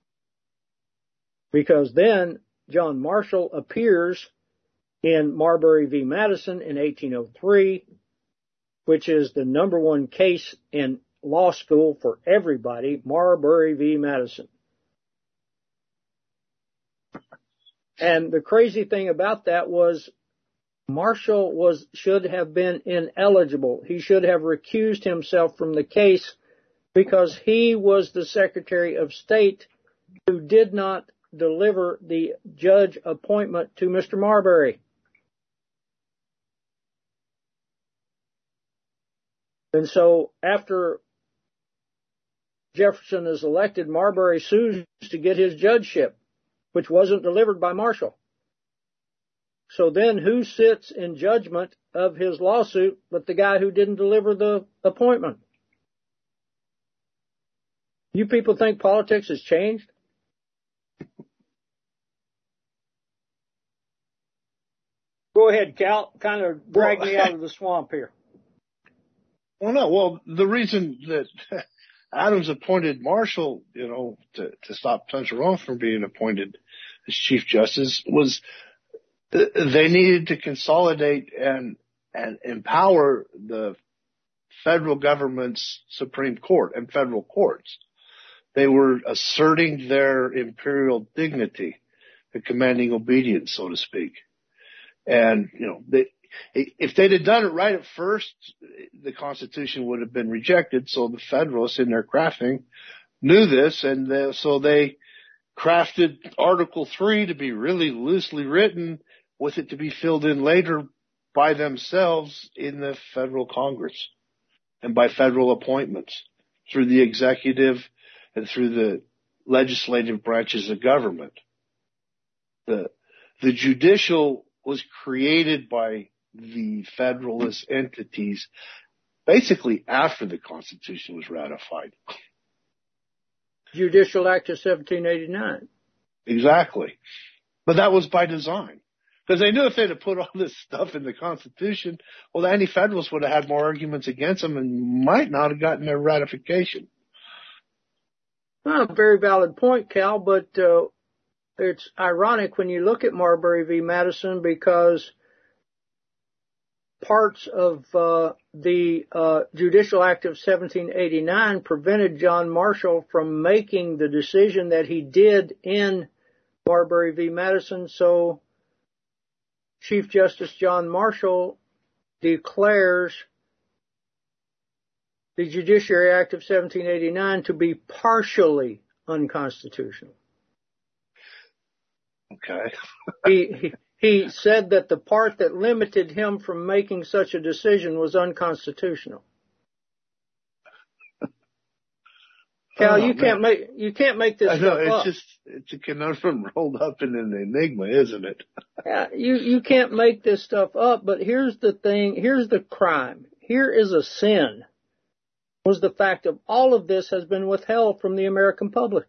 Speaker 4: Because then John Marshall appears in Marbury v. Madison in eighteen oh three, which is the number one case in law school for everybody, Marbury v. Madison. And the crazy thing about that was Marshall was should have been ineligible. He should have recused himself from the case because he was the Secretary of State who did not deliver the judge appointment to Mister Marbury. And so after Jefferson is elected, Marbury sues to get his judgeship, which wasn't delivered by Marshall. So then who sits in judgment of his lawsuit but the guy who didn't deliver the appointment? You people think politics has changed? Go ahead, Cal. Kind of drag well, me out of the swamp here.
Speaker 5: Well, no. Well, the reason that Adams appointed Marshall, you know, to, to stop Spencer Roane from being appointed as Chief Justice was they needed to consolidate and and empower the federal government's Supreme Court and federal courts. They were asserting their imperial dignity, the commanding obedience, so to speak. And, you know, they, if they'd have done it right at first, the Constitution would have been rejected. So the Federalists in their crafting knew this, and they, so they crafted Article three to be really loosely written, with it to be filled in later by themselves in the federal Congress and by federal appointments through the executive and through the legislative branches of government. The, the judicial was created by the Federalist entities basically after the Constitution was ratified.
Speaker 4: Judicial Act of seventeen eighty-nine.
Speaker 5: Exactly. But that was by design. Because they knew if they'd have put all this stuff in the Constitution, well, the Anti-Federalists would have had more arguments against them and might not have gotten their ratification.
Speaker 4: Well, a very valid point, Cal, but uh, it's ironic when you look at Marbury v. Madison, because parts of uh, the uh, Judicial Act of seventeen eighty-nine prevented John Marshall from making the decision that he did in Marbury v. Madison. So Chief Justice John Marshall declares the Judiciary Act of seventeen eighty-nine to be partially unconstitutional.
Speaker 5: Okay.
Speaker 4: he, he he said that the part that limited him from making such a decision was unconstitutional. Cal, oh, you man. can't make you can't make this
Speaker 5: I know,
Speaker 4: stuff
Speaker 5: it's
Speaker 4: up.
Speaker 5: just it's a conundrum rolled up in an enigma, isn't it?
Speaker 4: Yeah, you you can't make this stuff up. But here's the thing. Here's the crime. Here is a sin. Was the fact of all of this has been withheld from the American public.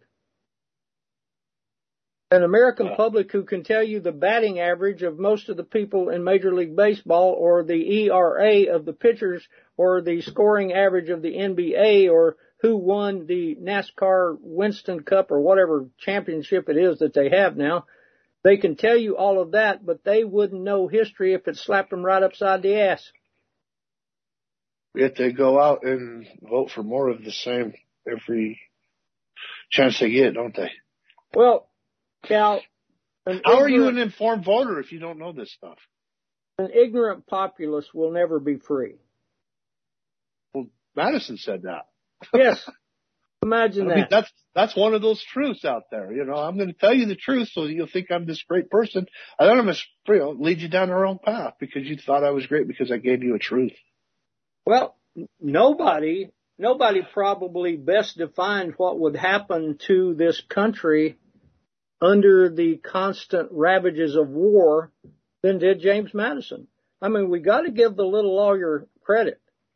Speaker 4: An American yeah. public who can tell you the batting average of most of the people in Major League Baseball, or the E R A of the pitchers, or the scoring average of the N B A, or who won the NASCAR Winston Cup or whatever championship it is that they have now. They can tell you all of that, but they wouldn't know history if it slapped them right upside the ass.
Speaker 5: Yet they go out and vote for more of the same every chance they get, don't they?
Speaker 4: Well, Cal,
Speaker 5: how are you an informed voter if you don't know this stuff?
Speaker 4: An ignorant populace will never be free.
Speaker 5: Well, Madison said that.
Speaker 4: Yes. Imagine
Speaker 5: I
Speaker 4: that.
Speaker 5: mean, that's, that's one of those truths out there. You know, I'm going to tell you the truth so you'll think I'm this great person. And then I'm going to, you know, lead you down the wrong path because you thought I was great because I gave you a truth.
Speaker 4: Well, nobody, nobody probably best defined what would happen to this country under the constant ravages of war than did James Madison. I mean, we got to give the little lawyer credit.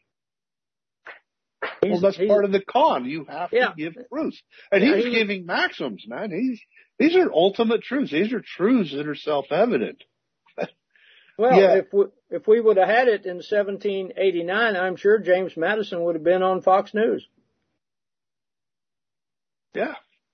Speaker 5: He's, well, that's part of the con. You have
Speaker 4: yeah.
Speaker 5: to give truths. And
Speaker 4: yeah,
Speaker 5: he's
Speaker 4: he,
Speaker 5: giving maxims, man. He's, these are ultimate truths. These are truths that are self-evident.
Speaker 4: Well,
Speaker 5: yeah.
Speaker 4: if we, if we would have had it in seventeen eighty-nine, I'm sure James Madison would have been on Fox News.
Speaker 5: Yeah.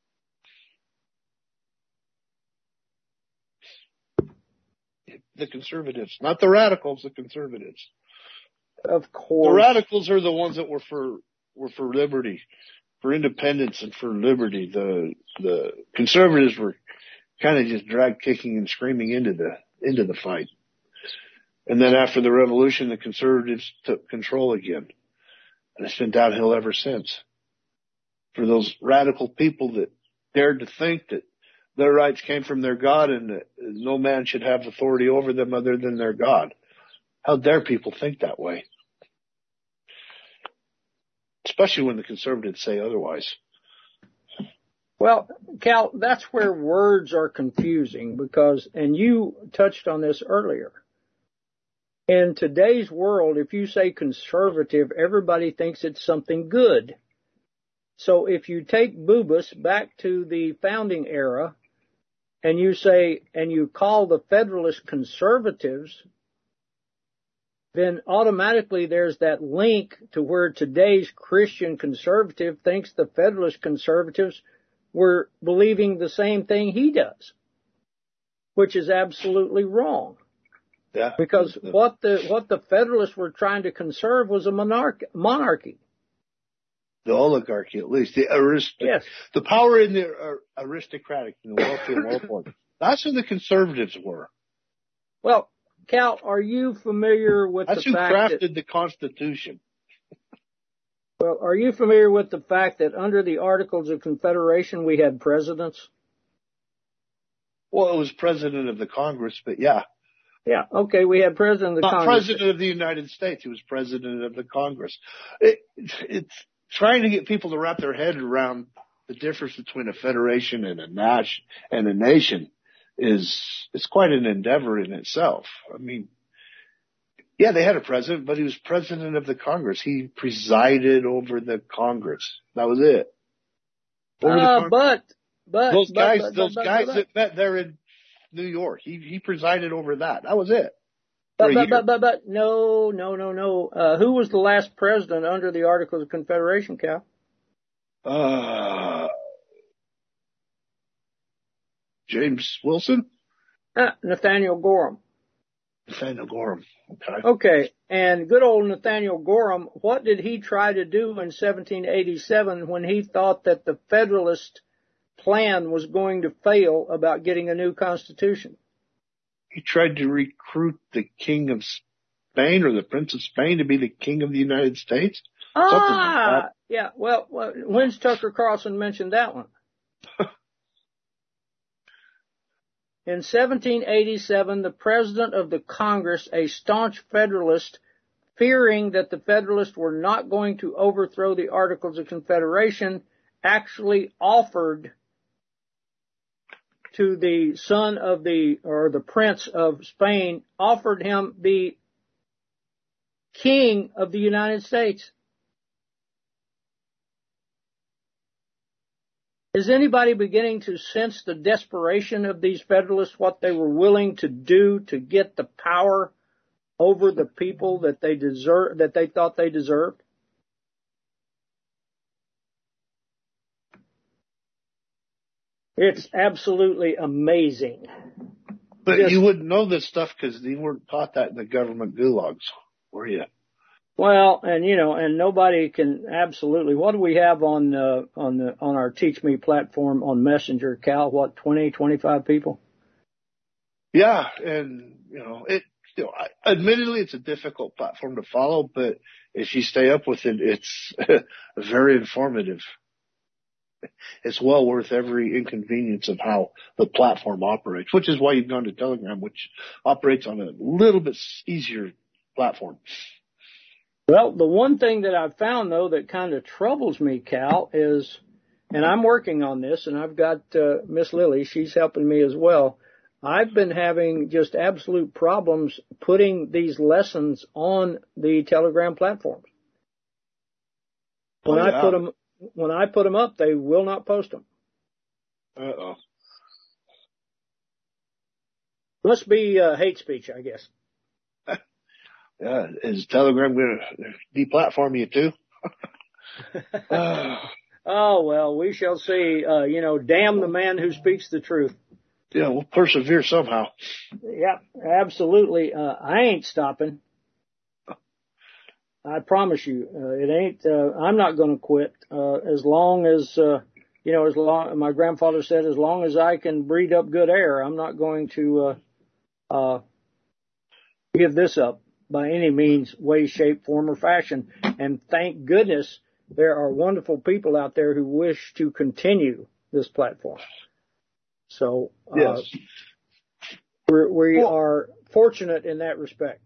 Speaker 5: The conservatives, not the radicals, the conservatives.
Speaker 4: Of course.
Speaker 5: The radicals are the ones that were for, were for liberty, for independence and for liberty. The, the conservatives were kind of just drag kicking and screaming into the, into the fight. And then after the revolution, the conservatives took control again. And it's been downhill ever since. For those radical people that dared to think that their rights came from their God and that no man should have authority over them other than their God. How dare people think that way? Especially when the conservatives say otherwise.
Speaker 4: Well, Cal, that's where words are confusing because, and you touched on this earlier. In today's world, if you say conservative, everybody thinks it's something good. So if you take Bubas back to the founding era and you say, and you call the Federalist conservatives, then automatically there's that link to where today's Christian conservative thinks the Federalist conservatives were believing the same thing he does, which is absolutely wrong.
Speaker 5: Yeah.
Speaker 4: Because what the what the Federalists were trying to conserve was a monarch, monarchy.
Speaker 5: The oligarchy, at least. The arist-
Speaker 4: yes.
Speaker 5: The power in the uh, aristocratic, in the wealthy and well-born. That's who the conservatives were.
Speaker 4: Well, Cal, are you familiar with
Speaker 5: That's
Speaker 4: the fact
Speaker 5: That's who crafted
Speaker 4: that,
Speaker 5: the Constitution.
Speaker 4: Well, are you familiar with the fact that under the Articles of Confederation we had presidents?
Speaker 5: Well, it was president of the Congress, but yeah.
Speaker 4: Yeah, okay, we had president of the
Speaker 5: Not
Speaker 4: Congress.
Speaker 5: president of the United States. He was president of the Congress. It, it's trying to get people to wrap their head around the difference between a federation and a nation and a nation is, it's quite an endeavor in itself. I mean, yeah, they had a president, but he was president of the Congress. He presided over the Congress. That was it. Over
Speaker 4: uh,
Speaker 5: the
Speaker 4: but, but,
Speaker 5: those
Speaker 4: but,
Speaker 5: guys,
Speaker 4: but,
Speaker 5: those
Speaker 4: but,
Speaker 5: guys
Speaker 4: but,
Speaker 5: that met there in New York, he, he presided over that. That was it.
Speaker 4: But, but, but, but, but, no, no, no, no. Uh, who was the last president under the Articles of Confederation, Cal?
Speaker 5: Uh, James Wilson?
Speaker 4: Uh, Nathaniel Gorham.
Speaker 5: Nathaniel Gorham. Okay.
Speaker 4: Okay. And good old Nathaniel Gorham, what did he try to do in seventeen eighty-seven when he thought that the Federalist plan was going to fail about getting a new constitution?
Speaker 5: He tried to recruit the King of Spain or the Prince of Spain to be the King of the United States.
Speaker 4: Ah,
Speaker 5: like
Speaker 4: yeah. Well, well, when's Tucker Carlson mentioned that one? In seventeen eighty-seven, the president of the Congress, a staunch Federalist, fearing that the Federalists were not going to overthrow the Articles of Confederation, actually offered to the son of the, or the Prince of Spain, offered him the King of the United States. Is anybody beginning to sense the desperation of these Federalists, what they were willing to do to get the power over the people that they deserve, that they thought they deserved? It's absolutely amazing.
Speaker 5: But
Speaker 4: Just,
Speaker 5: you wouldn't know this stuff because you weren't taught that in the government gulags, were you?
Speaker 4: Well, and you know, and nobody can absolutely. What do we have on uh, on the on our Teach Me platform on Messenger, Cal? What, twenty, twenty-five people?
Speaker 5: Yeah, and you know, it. You know, admittedly, it's a difficult platform to follow, but if you stay up with it, it's very informative. It's well worth every inconvenience of how the platform operates, which is why you've gone to Telegram, which operates on a little bit easier platform.
Speaker 4: Well, the one thing that I've found, though, that kind of troubles me, Cal, is, and I'm working on this, and I've got uh, Miss Lily, she's helping me as well. I've been having just absolute problems putting these lessons on the Telegram platforms. When oh, yeah. I put them, when I put them up, they will not post them.
Speaker 5: Uh-oh.
Speaker 4: Must be uh, hate speech, I guess.
Speaker 5: Yeah, is Telegram going to deplatform you too?
Speaker 4: uh. Oh, well, we shall see. Uh, you know, damn the man who speaks the truth.
Speaker 5: Yeah, we'll persevere somehow.
Speaker 4: Yeah, absolutely. Uh, I ain't stopping. I promise you, uh, it ain't, uh, I'm not going to quit, uh, as long as, uh, you know, as long, my grandfather said, as long as I can breathe up good air, I'm not going to, uh, uh, give this up by any means, way, shape, form, or fashion. And thank goodness there are wonderful people out there who wish to continue this platform. So, uh,
Speaker 5: yes.
Speaker 4: we're, we well, are fortunate in that respect.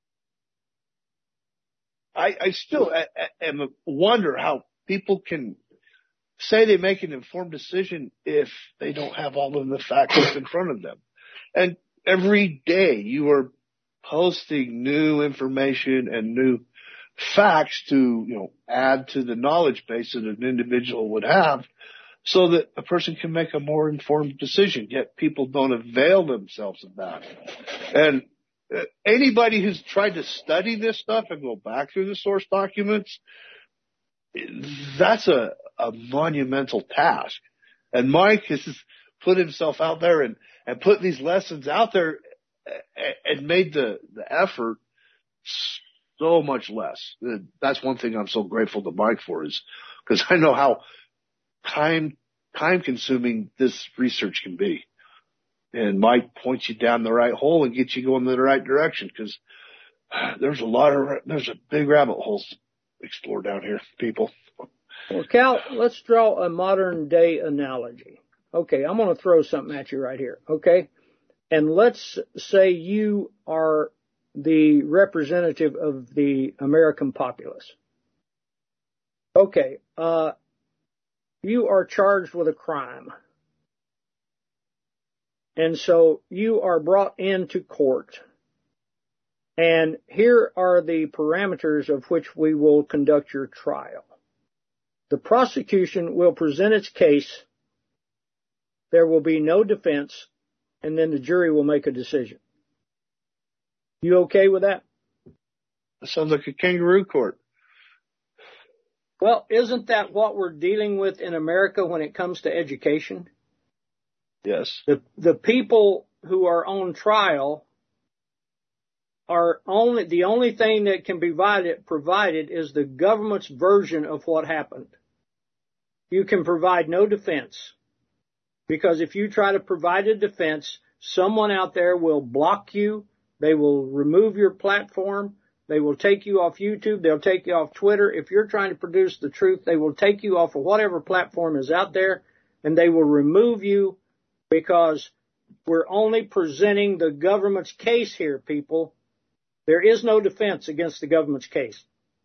Speaker 5: I, I still I, I am wonder how people can say they make an informed decision if they don't have all of the facts in front of them. And every day you are posting new information and new facts to, you know, add to the knowledge base that an individual would have so that a person can make a more informed decision, yet people don't avail themselves of that. And anybody who's tried to study this stuff and go back through the source documents, that's a, a monumental task. And Mike has put himself out there and, and put these lessons out there and made the, the effort so much less. That's one thing I'm so grateful to Mike for, is because I know how time, time consuming this research can be. And Mike points you down the right hole and gets you going in the right direction, because there's a lot of, there's a big rabbit holes to explore down here, people.
Speaker 4: Well, Cal, let's draw a modern day analogy. okay, I'm going to throw something at you right here, okay? And let's say you are the representative of the American populace. Okay, uh, you are charged with a crime. And so you are brought into court. And here are the parameters of which we will conduct your trial. The prosecution will present its case. There will be no defense, and then the jury will make a decision. You okay with that?
Speaker 5: That sounds like a kangaroo court.
Speaker 4: Well, isn't that what we're dealing with in America when it comes to education?
Speaker 5: Yes.
Speaker 4: The the people who are on trial are only, the only thing that can be provided, provided is the government's version of what happened. You can provide no defense, because if you try to provide a defense, someone out there will block you. They will remove your platform. They will take you off YouTube. They'll take you off Twitter. If you're trying to produce the truth, they will take you off of whatever platform is out there, and they will remove you, because we're only presenting the government's case here, people. There is no defense against the government's case.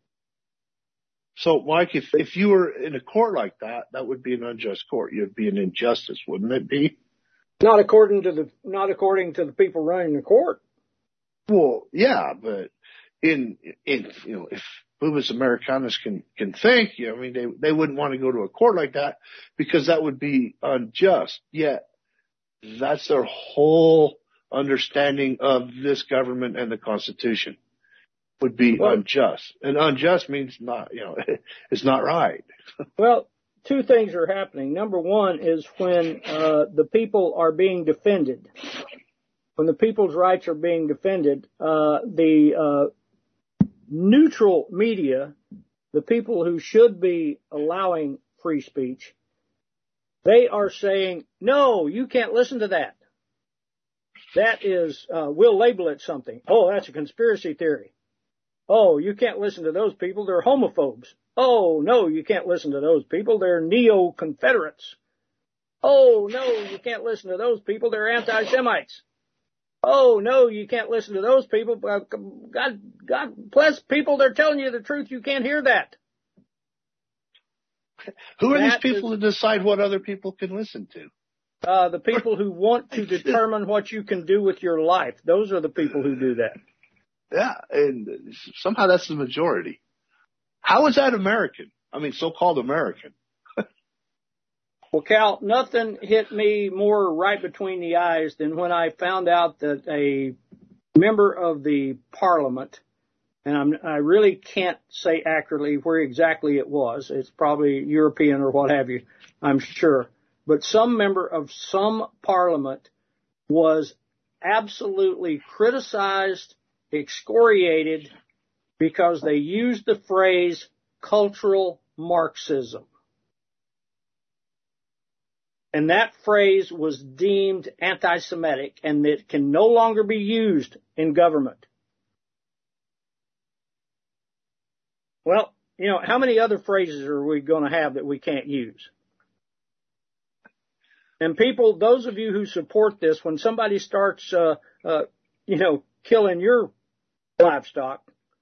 Speaker 5: So, Mike, if, if you were in a court like that, that would be an unjust court. You'd be an injustice, wouldn't it be?
Speaker 4: Not according to the, not according to the people running the court.
Speaker 5: Well, yeah, but in, in, you know, if Boobas Americanus can, can think, you know, I mean, they, they wouldn't want to go to a court like that, because that would be unjust. Yet, that's their whole understanding of this government and the Constitution, would be well, unjust. And unjust means not, you know, it's not right.
Speaker 4: Well, two things are happening. Number one is when uh, the people are being defended. When the people's rights are being defended, uh, the uh, neutral media, the people who should be allowing free speech, they are saying, no, you can't listen to that. That is, uh, we'll label it something. Oh, that's a conspiracy theory. Oh, you can't listen to those people. They're homophobes. Oh, no, you can't listen to those people. They're neo-Confederates. Oh, no, you can't listen to those people. They're anti-Semites. Oh, no, you can't listen to those people. God, God bless people. They're telling you the truth. You can't hear that.
Speaker 5: Who are
Speaker 4: that
Speaker 5: these people is, to decide what other people can listen to?
Speaker 4: Uh, the people who want to determine what you can do with your life. Those are the people who do that.
Speaker 5: Yeah, and somehow that's the majority. How is that American? I mean, so-called American.
Speaker 4: Well, Cal, nothing hit me more right between the eyes than when I found out that a member of the parliament, and I'm, I really can't say accurately where exactly it was. It's probably European or what have you, I'm sure. But some member of some parliament was absolutely criticized, excoriated, because they used the phrase cultural Marxism. And that phrase was deemed anti-Semitic, and it can no longer be used in government. Well, you know, how many other phrases are we going to have that we can't use? And people, those of you who support this, when somebody starts, uh, uh, you know, killing your livestock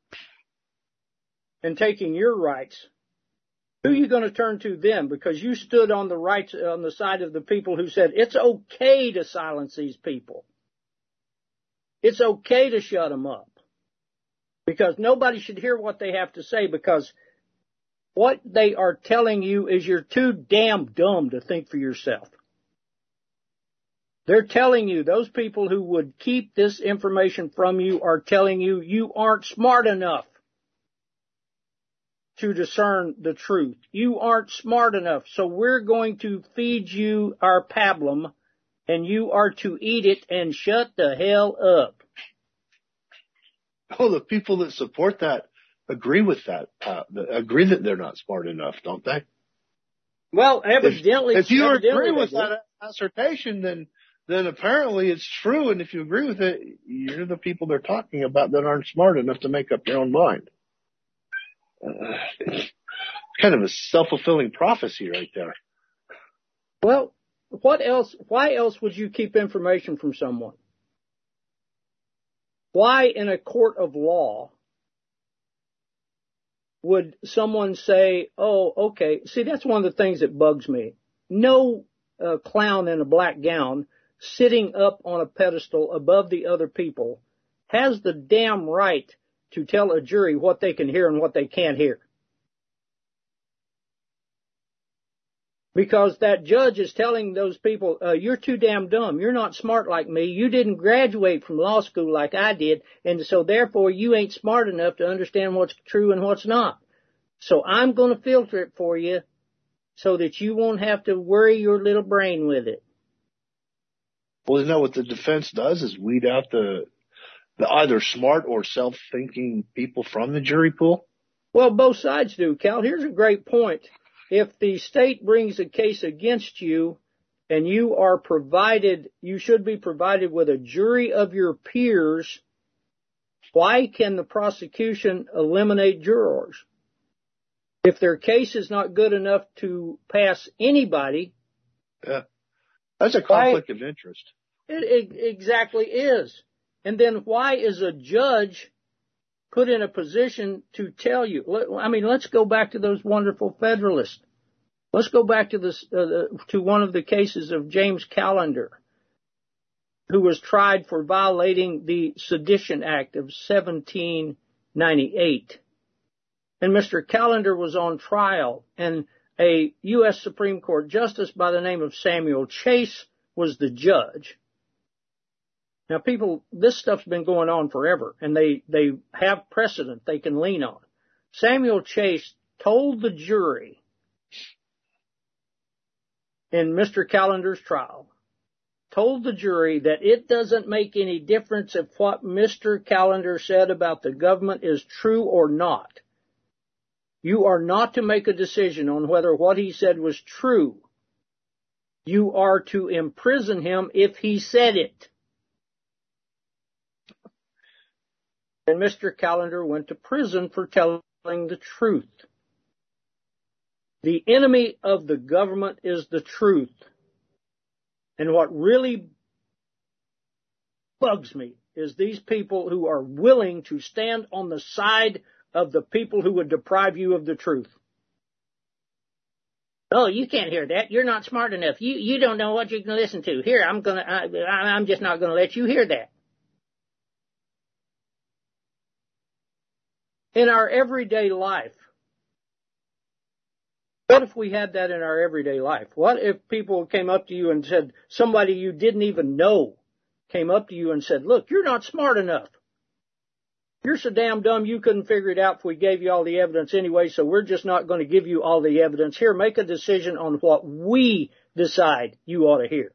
Speaker 4: and taking your rights, who are you going to turn to then? Because you stood on the right, on the side of the people who said it's okay to silence these people. It's okay to shut them up. Because nobody should hear what they have to say, because what they are telling you is you're too damn dumb to think for yourself. They're telling you, those people who would keep this information from you are telling you you aren't smart enough to discern the truth. You aren't smart enough, so we're going to feed you our pablum, and you are to eat it and shut the hell up.
Speaker 5: Oh, the people that support that agree with that, uh, agree that they're not smart enough, don't they?
Speaker 4: Well, evidently,
Speaker 5: if, if you
Speaker 4: evidently
Speaker 5: agree with that assertion, then then apparently it's true, and if you agree with it, you're the people they're talking about that aren't smart enough to make up their own mind. Uh, it's kind of a self-fulfilling prophecy right there.
Speaker 4: Well, what else, why else would you keep information from someone? Why in a court of law would someone say, oh, okay, see, that's one of the things that bugs me. No uh, clown in a black gown sitting up on a pedestal above the other people has the damn right to tell a jury what they can hear and what they can't hear. Because that judge is telling those people, uh, you're too damn dumb. You're not smart like me. You didn't graduate from law school like I did. And so therefore you ain't smart enough to understand what's true and what's not. So I'm going to filter it for you so that you won't have to worry your little brain with it.
Speaker 5: Well, isn't that what the defense does, is weed out the, the either smart or self-thinking people from the jury pool?
Speaker 4: Well, both sides do, Cal. Here's a great point. If the state brings a case against you and you are provided, you should be provided with a jury of your peers, why can the prosecution eliminate jurors? If their case is not good enough to pass anybody.
Speaker 5: Yeah. That's a conflict why, of interest.
Speaker 4: It, it exactly is. And then why is a judge put in a position to tell you? I mean, let's go back to those wonderful Federalists. Let's go back to this, uh, to one of the cases of James Callender, who was tried for violating the Sedition Act of seventeen ninety-eight. And Mister Callender was on trial, and a U S Supreme Court justice by the name of Samuel Chase was the judge. Now, people, this stuff's been going on forever, and they, they have precedent they can lean on. Samuel Chase told the jury in Mister Callender's trial, told the jury that it doesn't make any difference if what Mister Callender said about the government is true or not. You are not to make a decision on whether what he said was true. You are to imprison him if he said it. And Mister Callender went to prison for telling the truth. The enemy of the government is the truth. And what really bugs me is these people who are willing to stand on the side of the people who would deprive you of the truth. Oh, you can't hear that. You're not smart enough. You you don't know what you can listen to. Here, I'm gonna. I, I'm just not gonna let you hear that. In our everyday life, what if we had that in our everyday life? What if people came up to you and said, somebody you didn't even know came up to you and said, look, you're not smart enough. You're so damn dumb you couldn't figure it out if we gave you all the evidence anyway, so we're just not going to give you all the evidence. Here, make a decision on what we decide you ought to hear.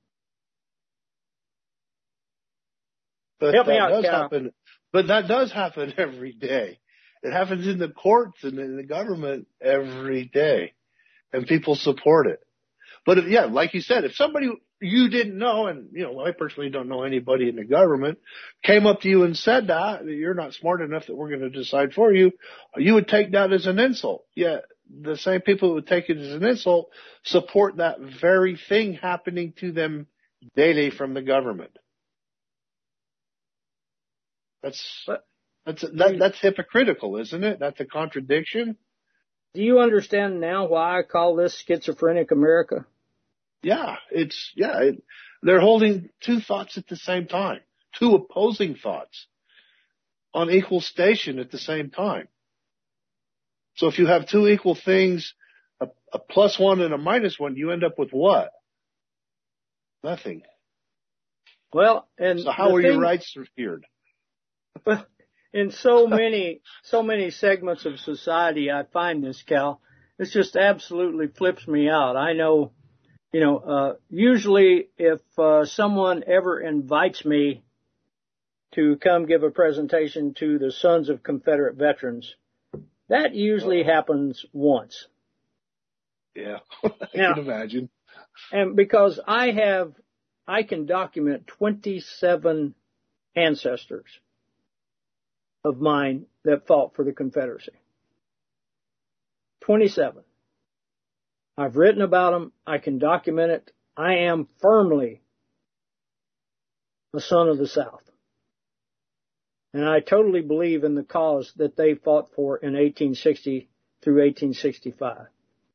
Speaker 5: But
Speaker 4: Help
Speaker 5: that
Speaker 4: me out,
Speaker 5: does
Speaker 4: Cal.
Speaker 5: happen. But that does happen every day. It happens in the courts and in the government every day, and people support it. But if, yeah, like you said, if somebody you didn't know, and you know, I personally don't know anybody in the government, came up to you and said that, that you're not smart enough that we're going to decide for you, you would take that as an insult. Yeah, the same people who would take it as an insult support that very thing happening to them daily from the government. That's
Speaker 4: but,
Speaker 5: that's that, that's hypocritical, isn't it? That's a contradiction.
Speaker 4: Do you understand now why I call this schizophrenic America?
Speaker 5: Yeah, it's, yeah, it, they're holding two thoughts at the same time, two opposing thoughts on equal station at the same time. So if you have two equal things, a, a plus one and a minus one, you end up with what? Nothing.
Speaker 4: Well, and
Speaker 5: so how are
Speaker 4: thing,
Speaker 5: your rights secured?
Speaker 4: In so many, so many segments of society, I find this, Cal. This just absolutely flips me out. I know, you know, uh, usually if uh, someone ever invites me to come give a presentation to the Sons of Confederate Veterans, that usually happens once.
Speaker 5: Yeah, I
Speaker 4: now,
Speaker 5: can imagine.
Speaker 4: And because I have, I can document twenty-seven ancestors of mine that fought for the Confederacy. twenty-seven. I've written about them. I can document it. I am firmly a son of the South. And I totally believe in the cause that they fought for in eighteen sixty through eighteen sixty-five.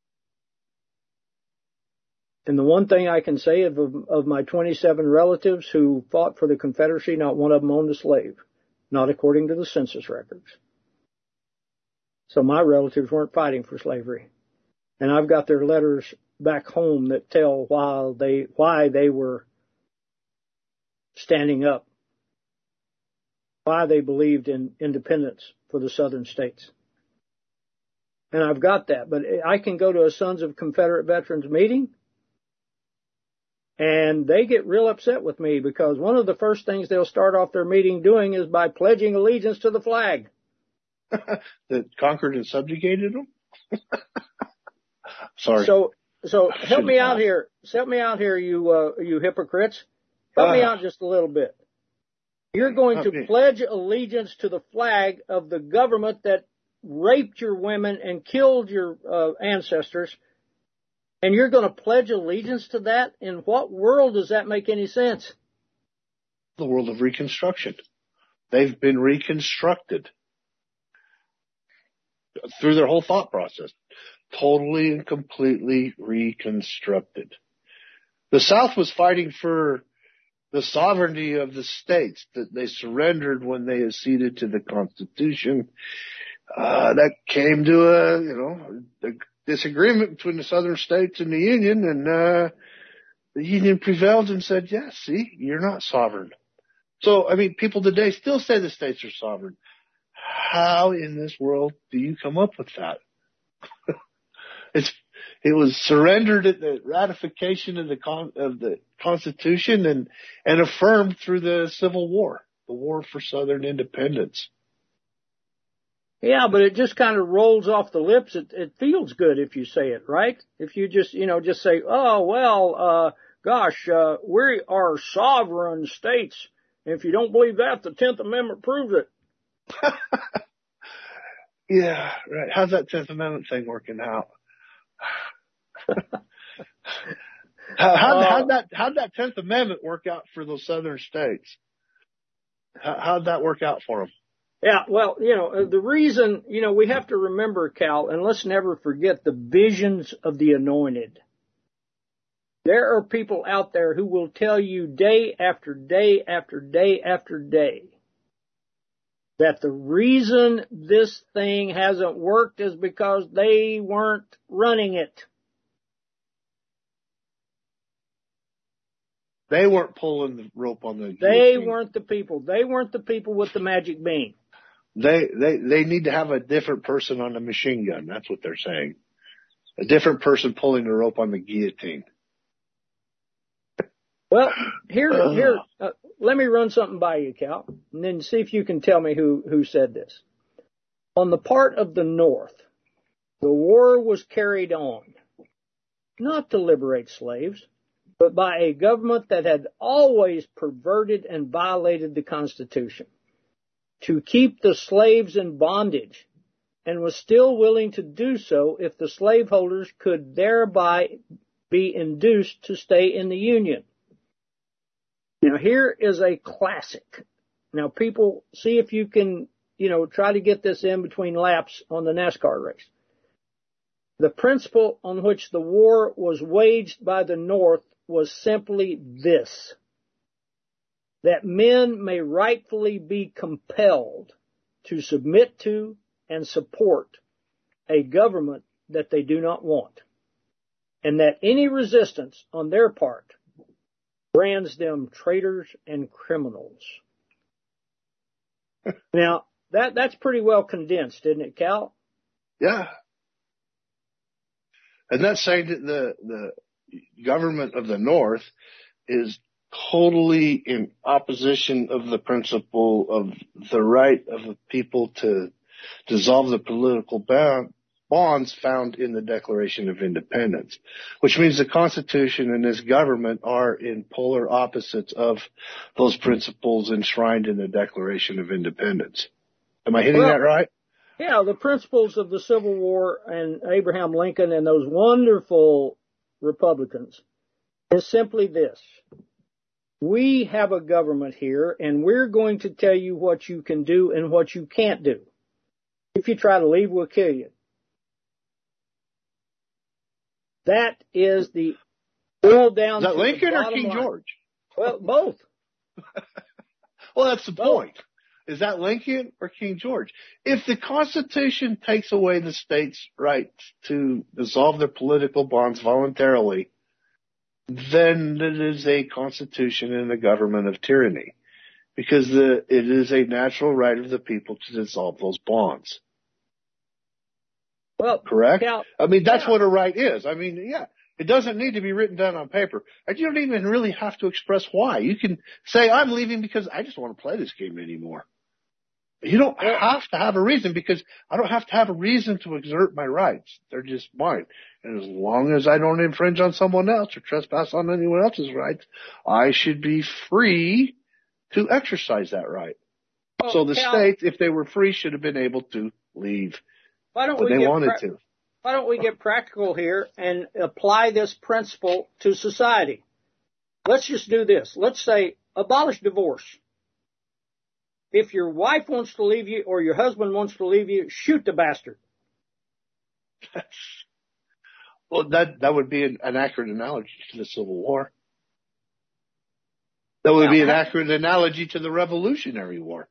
Speaker 4: And the one thing I can say of, of my twenty-seven relatives who fought for the Confederacy, not one of them owned a slave, not according to the census records. So my relatives weren't fighting for slavery. And I've got their letters back home that tell why they, why they were standing up, why they believed in independence for the southern states. And I've got that. But I can go to a Sons of Confederate Veterans meeting, and they get real upset with me because one of the first things they'll start off their meeting doing is by pledging allegiance to the flag.
Speaker 5: That conquered and subjugated them? Sorry.
Speaker 4: So, so help me out here. Help me out here, you, uh, you hypocrites. Help uh, me out just a little bit. You're going to pledge allegiance to the flag of the government that raped your women and killed your uh, ancestors, and you're going to pledge allegiance to that? In what world does that make any sense?
Speaker 5: The world of Reconstruction. They've been reconstructed through their whole thought process. Totally and completely reconstructed. The South was fighting for the sovereignty of the states that they surrendered when they acceded to the Constitution. Uh, that came to a, you know, a disagreement between the southern states and the Union, and uh, the Union prevailed and said, yes, yeah, see, you're not sovereign. So, I mean, people today still say the states are sovereign. How in this world do you come up with that? It's, it was surrendered at the ratification of the con, of the Constitution and, and affirmed through the Civil War, the War for Southern Independence.
Speaker 4: Yeah, but it just kind of rolls off the lips. It, it feels good if you say it, right? If you just, you know, just say, oh, well, uh, gosh, uh, we are sovereign states. And if you don't believe that, the tenth Amendment proves it.
Speaker 5: Yeah, right. How's that tenth Amendment thing working out? how, how, uh, how'd that, how'd that tenth Amendment work out for those southern states? How, how'd that work out for them?
Speaker 4: Yeah, well, you know, the reason, you know, we have to remember, Cal, and let's never forget the visions of the anointed. There are people out there who will tell you day after day after day after day that the reason this thing hasn't worked is because they weren't running it.
Speaker 5: They weren't pulling the rope on the
Speaker 4: They guillotine. weren't the people. They weren't the people with the magic bean.
Speaker 5: They, they, they need to have a different person on the machine gun. That's what they're saying. A different person pulling the rope on the guillotine.
Speaker 4: Well, here, uh, here, uh, let me run something by you, Cal, and then see if you can tell me who, who said this. On the part of the North, the war was carried on, not to liberate slaves, but by a government that had always perverted and violated the Constitution, to keep the slaves in bondage, and was still willing to do so if the slaveholders could thereby be induced to stay in the Union. Now, here is a classic. Now, people, see if you can, you know, try to get this in between laps on the NASCAR race. The principle on which the war was waged by the North was simply this: that men may rightfully be compelled to submit to and support a government that they do not want, and that any resistance on their part brands them traitors and criminals. Now, that that's pretty well condensed, isn't it, Cal?
Speaker 5: Yeah. And that's saying that the, the government of the North is totally in opposition of the principle of the right of the people to dissolve the political bond, bonds found in the Declaration of Independence, which means the Constitution and this government are in polar opposites of those principles enshrined in the Declaration of Independence. Am I hitting well, that right?
Speaker 4: Yeah, the principles of the Civil War and Abraham Lincoln and those wonderful Republicans is simply this. We have a government here, and we're going to tell you what you can do and what you can't do. If you try to leave, we'll kill you. That is the boil down.
Speaker 5: Is that
Speaker 4: to
Speaker 5: Lincoln or King
Speaker 4: line.
Speaker 5: George?
Speaker 4: Well, both.
Speaker 5: Well, that's the
Speaker 4: both.
Speaker 5: point. Is that Lincoln or King George? If the Constitution takes away the states' right to dissolve their political bonds voluntarily, then it is a constitution and a government of tyranny, because the, it is a natural right of the people to dissolve those bonds.
Speaker 4: Well,
Speaker 5: correct?
Speaker 4: Cal,
Speaker 5: I mean, that's
Speaker 4: yeah.
Speaker 5: what a right is. I mean, yeah, it doesn't need to be written down on paper. And you don't even really have to express why. You can say, I'm leaving because I just want to play this game anymore. You don't have to have a reason, because I don't have to have a reason to exert my rights. They're just mine. And as long as I don't infringe on someone else or trespass on anyone else's rights, I should be free to exercise that right.
Speaker 4: Well,
Speaker 5: so the
Speaker 4: Cal,
Speaker 5: states, if they were free, should have been able to leave
Speaker 4: why don't
Speaker 5: when
Speaker 4: we
Speaker 5: they
Speaker 4: get
Speaker 5: wanted
Speaker 4: pra-
Speaker 5: to.
Speaker 4: Why don't we get practical here and apply this principle to society? Let's just do this. Let's say abolish divorce. If your wife wants to leave you or your husband wants to leave you, shoot the bastard.
Speaker 5: Well, that that would be an, an accurate analogy to the Civil War. That would
Speaker 4: now,
Speaker 5: be an
Speaker 4: how,
Speaker 5: accurate analogy to the Revolutionary War.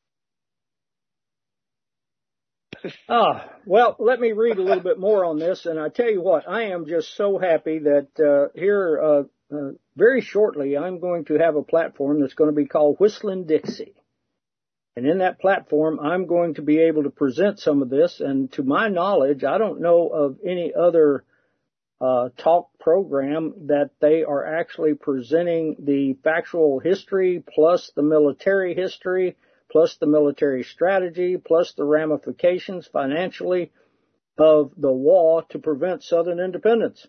Speaker 4: Oh, well, let me read a little bit more on this, and I tell you what, I am just so happy that uh, here uh, uh, very shortly I'm going to have a platform that's going to be called Whistling Dixie. And in that platform, I'm going to be able to present some of this. And to my knowledge, I don't know of any other uh, talk program that they are actually presenting the factual history plus the military history plus the military strategy plus the ramifications financially of the war to prevent Southern independence.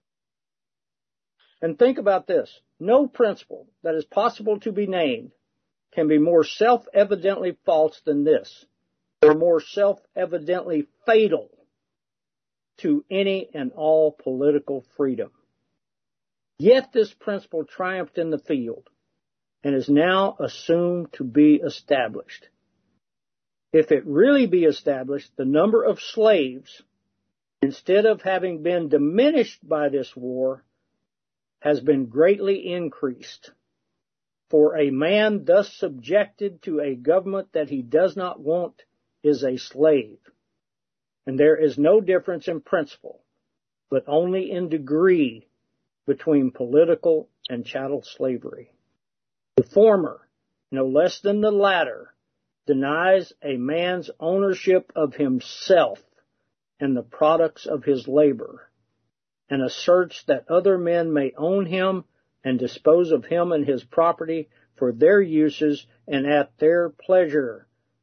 Speaker 4: And think about this. No principle that is possible to be named can be more self-evidently false than this, or more self-evidently fatal to any and all political freedom. Yet this principle triumphed in the field and is now assumed to be established. If it really be established, the number of slaves, instead of having been diminished by this war, has been greatly increased. For a man thus subjected to a government that he does not want is a slave. And there is no difference in principle, but only in degree between political and chattel slavery. The former, no less than the latter, denies a man's ownership of himself and the products of his labor, and asserts that other men may own him and dispose of him and his property for their uses and at their pleasure.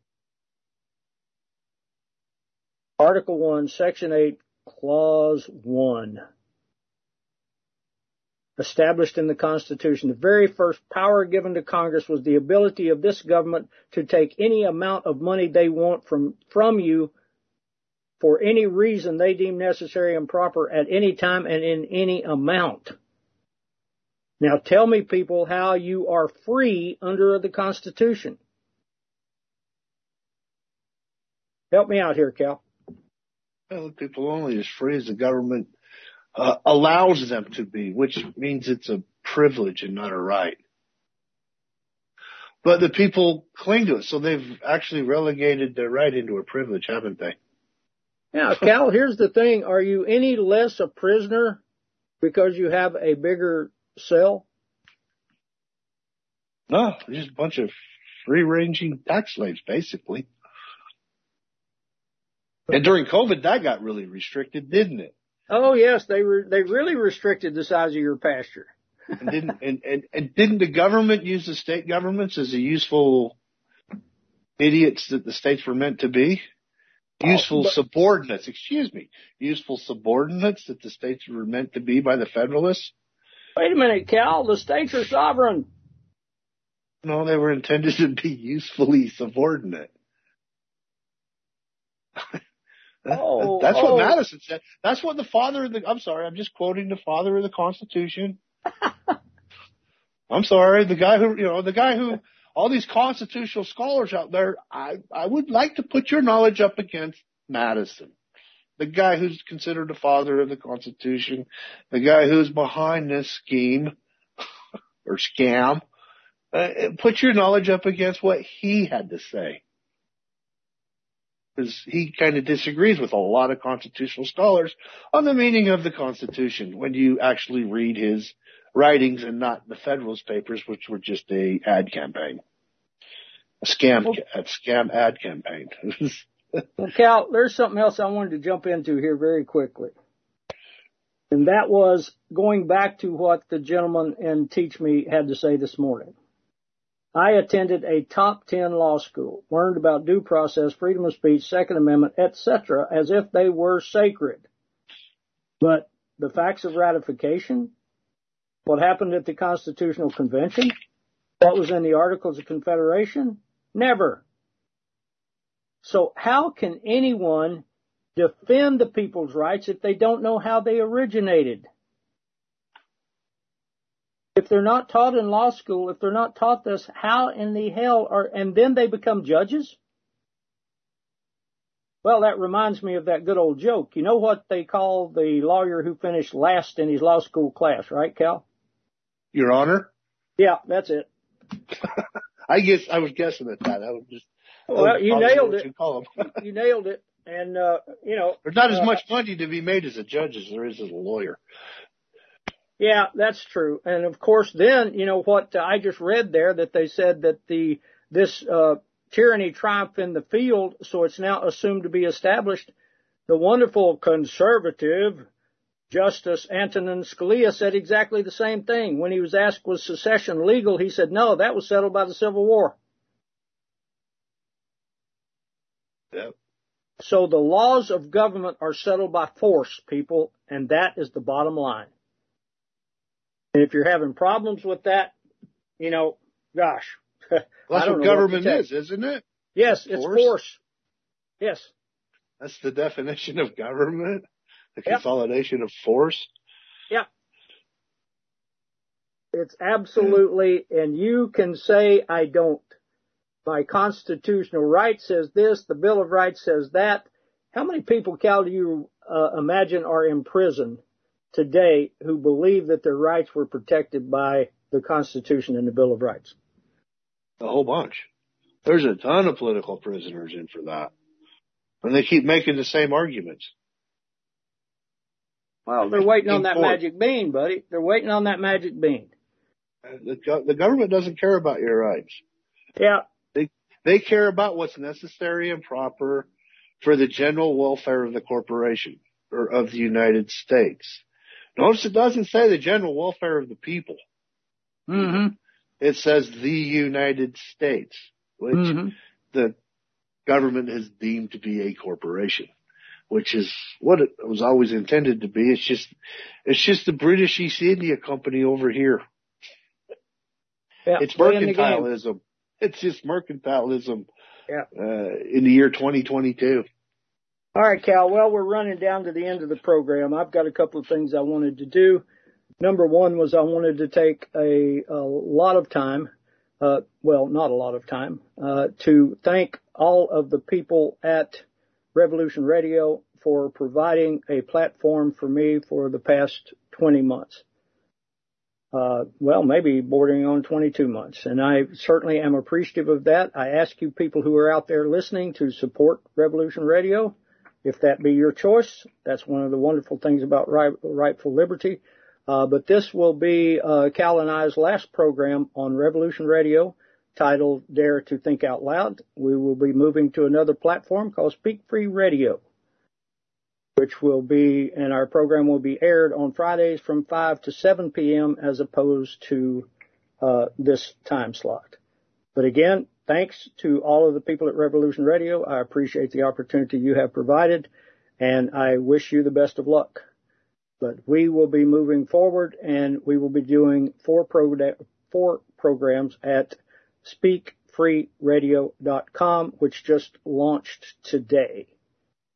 Speaker 4: Article one, Section eight, Clause one. Established in the Constitution, the very first power given to Congress was the ability of this government to take any amount of money they want from, from you for any reason they deem necessary and proper at any time and in any amount. Now tell me, people, how you are free under the Constitution. Help me out here, Cal.
Speaker 5: Well, people only as free as the government uh, allows them to be, which means it's a privilege and not a right. But the people cling to it, so they've actually relegated their right into a privilege, haven't they?
Speaker 4: Now, Cal, here's the thing. Are you any less a prisoner because you have a bigger cell?
Speaker 5: No, just a bunch of free-ranging tax slaves, basically. And during COVID, that got really restricted, didn't it?
Speaker 4: Oh yes, they re- they really restricted the size of your pasture.
Speaker 5: and didn't and, and, and didn't the government use the state governments as the useful idiots that the states were meant to be? Useful oh, but, subordinates, excuse me, useful subordinates that the states were meant to be by the Federalists?
Speaker 4: Wait a minute, Cal, the states are sovereign.
Speaker 5: No, they were intended to be usefully subordinate.
Speaker 4: Oh,
Speaker 5: That's
Speaker 4: oh.
Speaker 5: what Madison said. That's what the father of the, I'm sorry, I'm just quoting the father of the Constitution. I'm sorry, the guy who, you know, the guy who, all these constitutional scholars out there, I, I would like to put your knowledge up against Madison. The guy who's considered the father of the Constitution, the guy who's behind this scheme or scam, uh, put your knowledge up against what he had to say. Because he kind of disagrees with a lot of constitutional scholars on the meaning of the Constitution when you actually read his writings and not the Federalist Papers, which were just a ad campaign, a scam, a scam ad campaign.
Speaker 4: Well, Cal, there's something else I wanted to jump into here very quickly. And that was going back to what the gentleman in Teach Me had to say this morning. I attended a top ten law school, learned about due process, freedom of speech, Second Amendment, et cetera, as if they were sacred. But the facts of ratification, what happened at the Constitutional Convention, what was in the Articles of Confederation, never. So how can anyone defend the people's rights if they don't know how they originated? If they're not taught in law school, if they're not taught this, how in the hell are, and then they become judges? Well, that reminds me of that good old joke. You know what they call the lawyer who finished last in his law school class, right, Cal?
Speaker 5: Your Honor?
Speaker 4: Yeah, that's it.
Speaker 5: I guess I was guessing at that. I was just.
Speaker 4: Well, you nailed it.
Speaker 5: You, call them.
Speaker 4: You nailed it. And, uh, you know.
Speaker 5: There's not as
Speaker 4: uh,
Speaker 5: much money to be made as a judge as there is as a lawyer.
Speaker 4: Yeah, that's true. And of course, then, you know what I just read there, that they said that the, this, uh, tyranny triumphed in the field, so it's now assumed to be established. The wonderful conservative Justice Antonin Scalia said exactly the same thing. When he was asked, was secession legal? He said, no, that was settled by the Civil War.
Speaker 5: Yep.
Speaker 4: So the laws of government are settled by force, people, and that is the bottom line. And if you're having problems with that, you know, gosh.
Speaker 5: Well, that's what government what is, isn't it?
Speaker 4: Yes, force? It's force. Yes.
Speaker 5: That's the definition of government, the
Speaker 4: yep.
Speaker 5: consolidation of force.
Speaker 4: Yeah. It's absolutely, and you can say, I don't. My constitutional right says this, the Bill of Rights says that. How many people, Cal, do you uh, imagine are in prison today who believe that their rights were protected by the Constitution and the Bill of Rights?
Speaker 5: A whole bunch. There's a ton of political prisoners in for that. And they keep making the same arguments.
Speaker 4: Well, they're waiting on that magic bean, buddy. They're waiting on that magic bean.
Speaker 5: The, the government doesn't care about your rights.
Speaker 4: Yeah.
Speaker 5: They, they care about what's necessary and proper for the general welfare of the corporation or of the United States. Notice it doesn't say the general welfare of the people.
Speaker 4: Mm-hmm.
Speaker 5: It says the United States, which mm-hmm. the government has deemed to be a corporation, which is what it was always intended to be. It's just, it's just the British East India Company over here.
Speaker 4: Yeah,
Speaker 5: it's mercantilism. It's just mercantilism.
Speaker 4: Yeah.
Speaker 5: Uh, in the year twenty twenty-two.
Speaker 4: All right, Cal. Well, we're running down to the end of the program. I've got a couple of things I wanted to do. Number one was I wanted to take a, a lot of time, uh, well, not a lot of time, uh, to thank all of the people at Revolution Radio for providing a platform for me for the past twenty months. Uh, well, maybe bordering on twenty-two months. And I certainly am appreciative of that. I ask you people who are out there listening to support Revolution Radio. If that be your choice, that's one of the wonderful things about right, Rightful Liberty. Uh, but this will be uh, Cal and I's last program on Revolution Radio, titled Dare to Think Out Loud. We will be moving to another platform called Speak Free Radio, which will be, and our program will be aired on Fridays from five to seven p.m. as opposed to uh, this time slot. But again, thanks to all of the people at Revolution Radio. I appreciate the opportunity you have provided, and I wish you the best of luck. But we will be moving forward, and we will be doing four, pro- four programs at speak free radio dot com, which just launched today.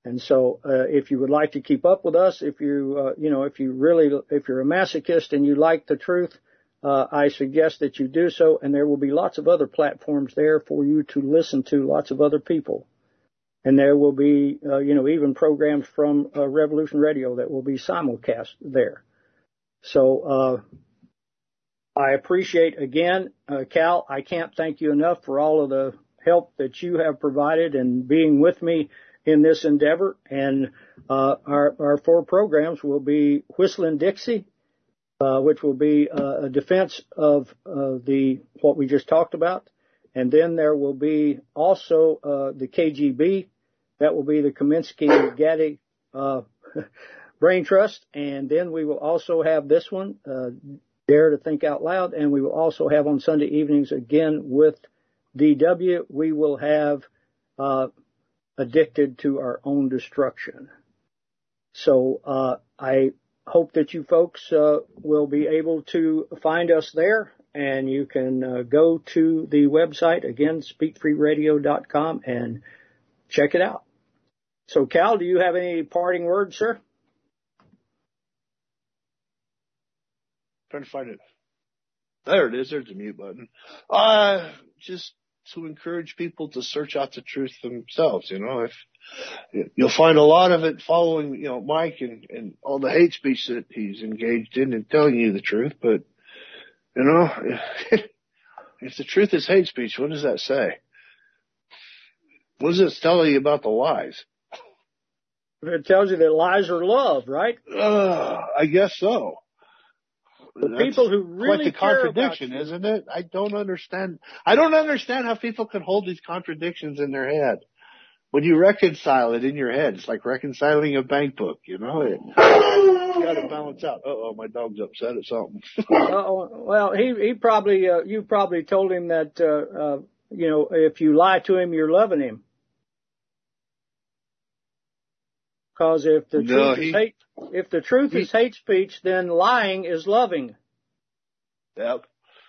Speaker 4: And so, uh, if you would like to keep up with us, if you, uh, you know, if you really, if you're a masochist and you like the truth, uh, I suggest that you do so. And there will be lots of other platforms there for you to listen to, lots of other people. And there will be, uh, you know, even programs from uh, Revolution Radio that will be simulcast there. So, uh, I appreciate again, uh, Cal, I can't thank you enough for all of the help that you have provided and being with me in this endeavor. And, uh, our, our four programs will be Whistling Dixie, uh, which will be uh, a defense of, uh, the, what we just talked about. And then there will be also, uh, the K G B. That will be the Kaminsky-Gaddy, uh, Brain Trust. And then we will also have this one, uh, Dare to Think Out Loud, and we will also have on Sunday evenings again with D W. We will have uh, Addicted to Our Own Destruction. So uh, I hope that you folks uh, will be able to find us there, and you can uh, go to the website, again, speak free radio dot com, and check it out. So, Cal, do you have any parting words, sir?
Speaker 5: Trying to find it. There it is. There's the mute button. Uh, just to encourage people to search out the truth themselves. You know, if you'll find a lot of it following, you know, Mike and, and all the hate speech that he's engaged in and telling you the truth. But, you know, if, if the truth is hate speech, what does that say? What does it tell you about the lies?
Speaker 4: It tells you that lies are love, right?
Speaker 5: Uh, I guess so.
Speaker 4: The
Speaker 5: That's
Speaker 4: people who really
Speaker 5: quite the
Speaker 4: care
Speaker 5: contradiction,
Speaker 4: about you,
Speaker 5: isn't it? I don't understand. I don't understand how people can hold these contradictions in their head. When you reconcile it in your head, it's like reconciling a bank book, you know? It, you got to balance out. Uh-oh, my dog's upset at something.
Speaker 4: Uh-oh. Well, he he probably uh, you probably told him that uh, uh, you know, if you lie to him, you're loving him. Because if the
Speaker 5: No,
Speaker 4: truth
Speaker 5: he-
Speaker 4: is hate, if the truth
Speaker 5: he-
Speaker 4: is hate speech, then lying is loving.
Speaker 5: Yep.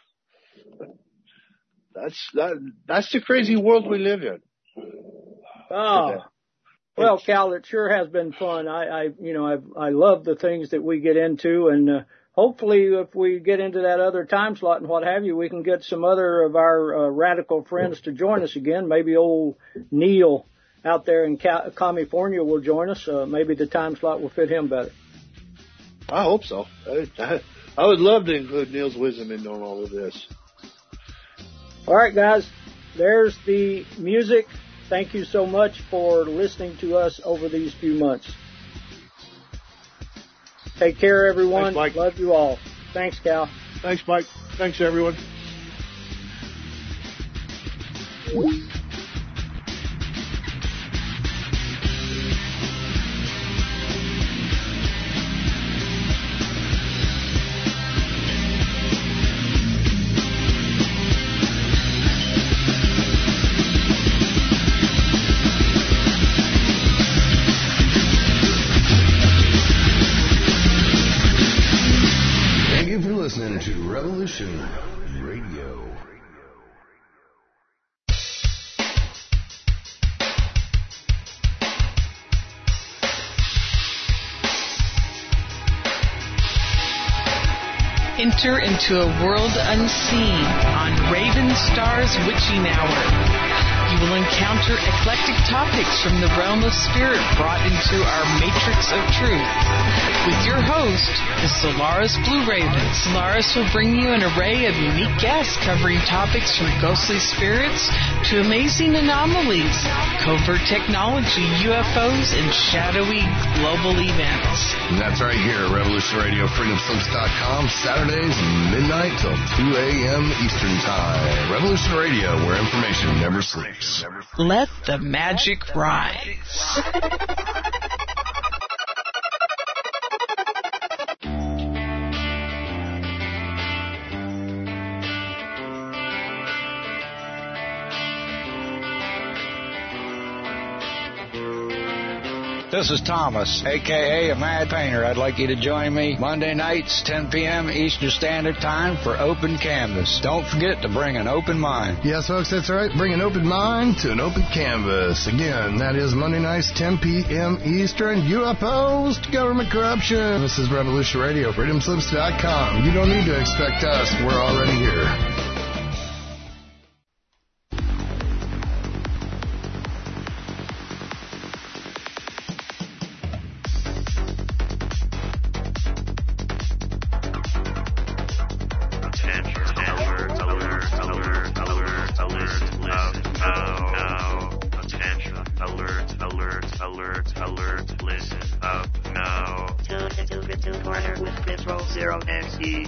Speaker 5: That's that. That's the crazy world we live in.
Speaker 4: Oh, well, Cal, it sure has been fun. I, I you know, I I love the things that we get into, and uh, hopefully, if we get into that other time slot and what have you, we can get some other of our uh, radical friends to join us again. Maybe old Neil out there in California will join us. Uh, maybe the time slot will fit him better.
Speaker 5: I hope so. I, I, I would love to include Neil's wisdom in on all of this.
Speaker 4: All right, guys, there's the music. Thank you so much for listening to us over these few months. Take care, everyone.
Speaker 5: Thanks, Mike.
Speaker 4: Love you all. Thanks, Cal.
Speaker 5: Thanks, Mike. Thanks, everyone.
Speaker 6: Thank you for listening to Revolution Radio.
Speaker 10: Enter into a world unseen on Raven Star's Witching Hour. You will encounter eclectic topics from the realm of spirit brought into our matrix of truth. With your host, the Solaris Blue Raven. Solaris will bring you an array of unique guests covering topics from ghostly spirits to amazing anomalies, covert technology, U F Os, and shadowy global events.
Speaker 6: And that's right here at Revolution Radio, freedom slips dot com, Saturdays, midnight till two a.m. Eastern Time. Revolution Radio, where information never sleeps.
Speaker 10: Let the magic rise.
Speaker 7: This is Thomas, a k a. a Mad Painter. I'd like you to join me Monday nights, ten p.m. Eastern Standard Time for Open Canvas. Don't forget to bring an open mind.
Speaker 6: Yes, folks, that's right. Bring an open mind to an open canvas. Again, that is Monday nights, ten p.m. Eastern. U F Os to government corruption. This is Revolution Radio, freedom slips dot com. You don't need to expect us. We're already here.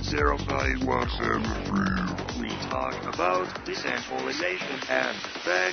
Speaker 12: We talk about decentralization and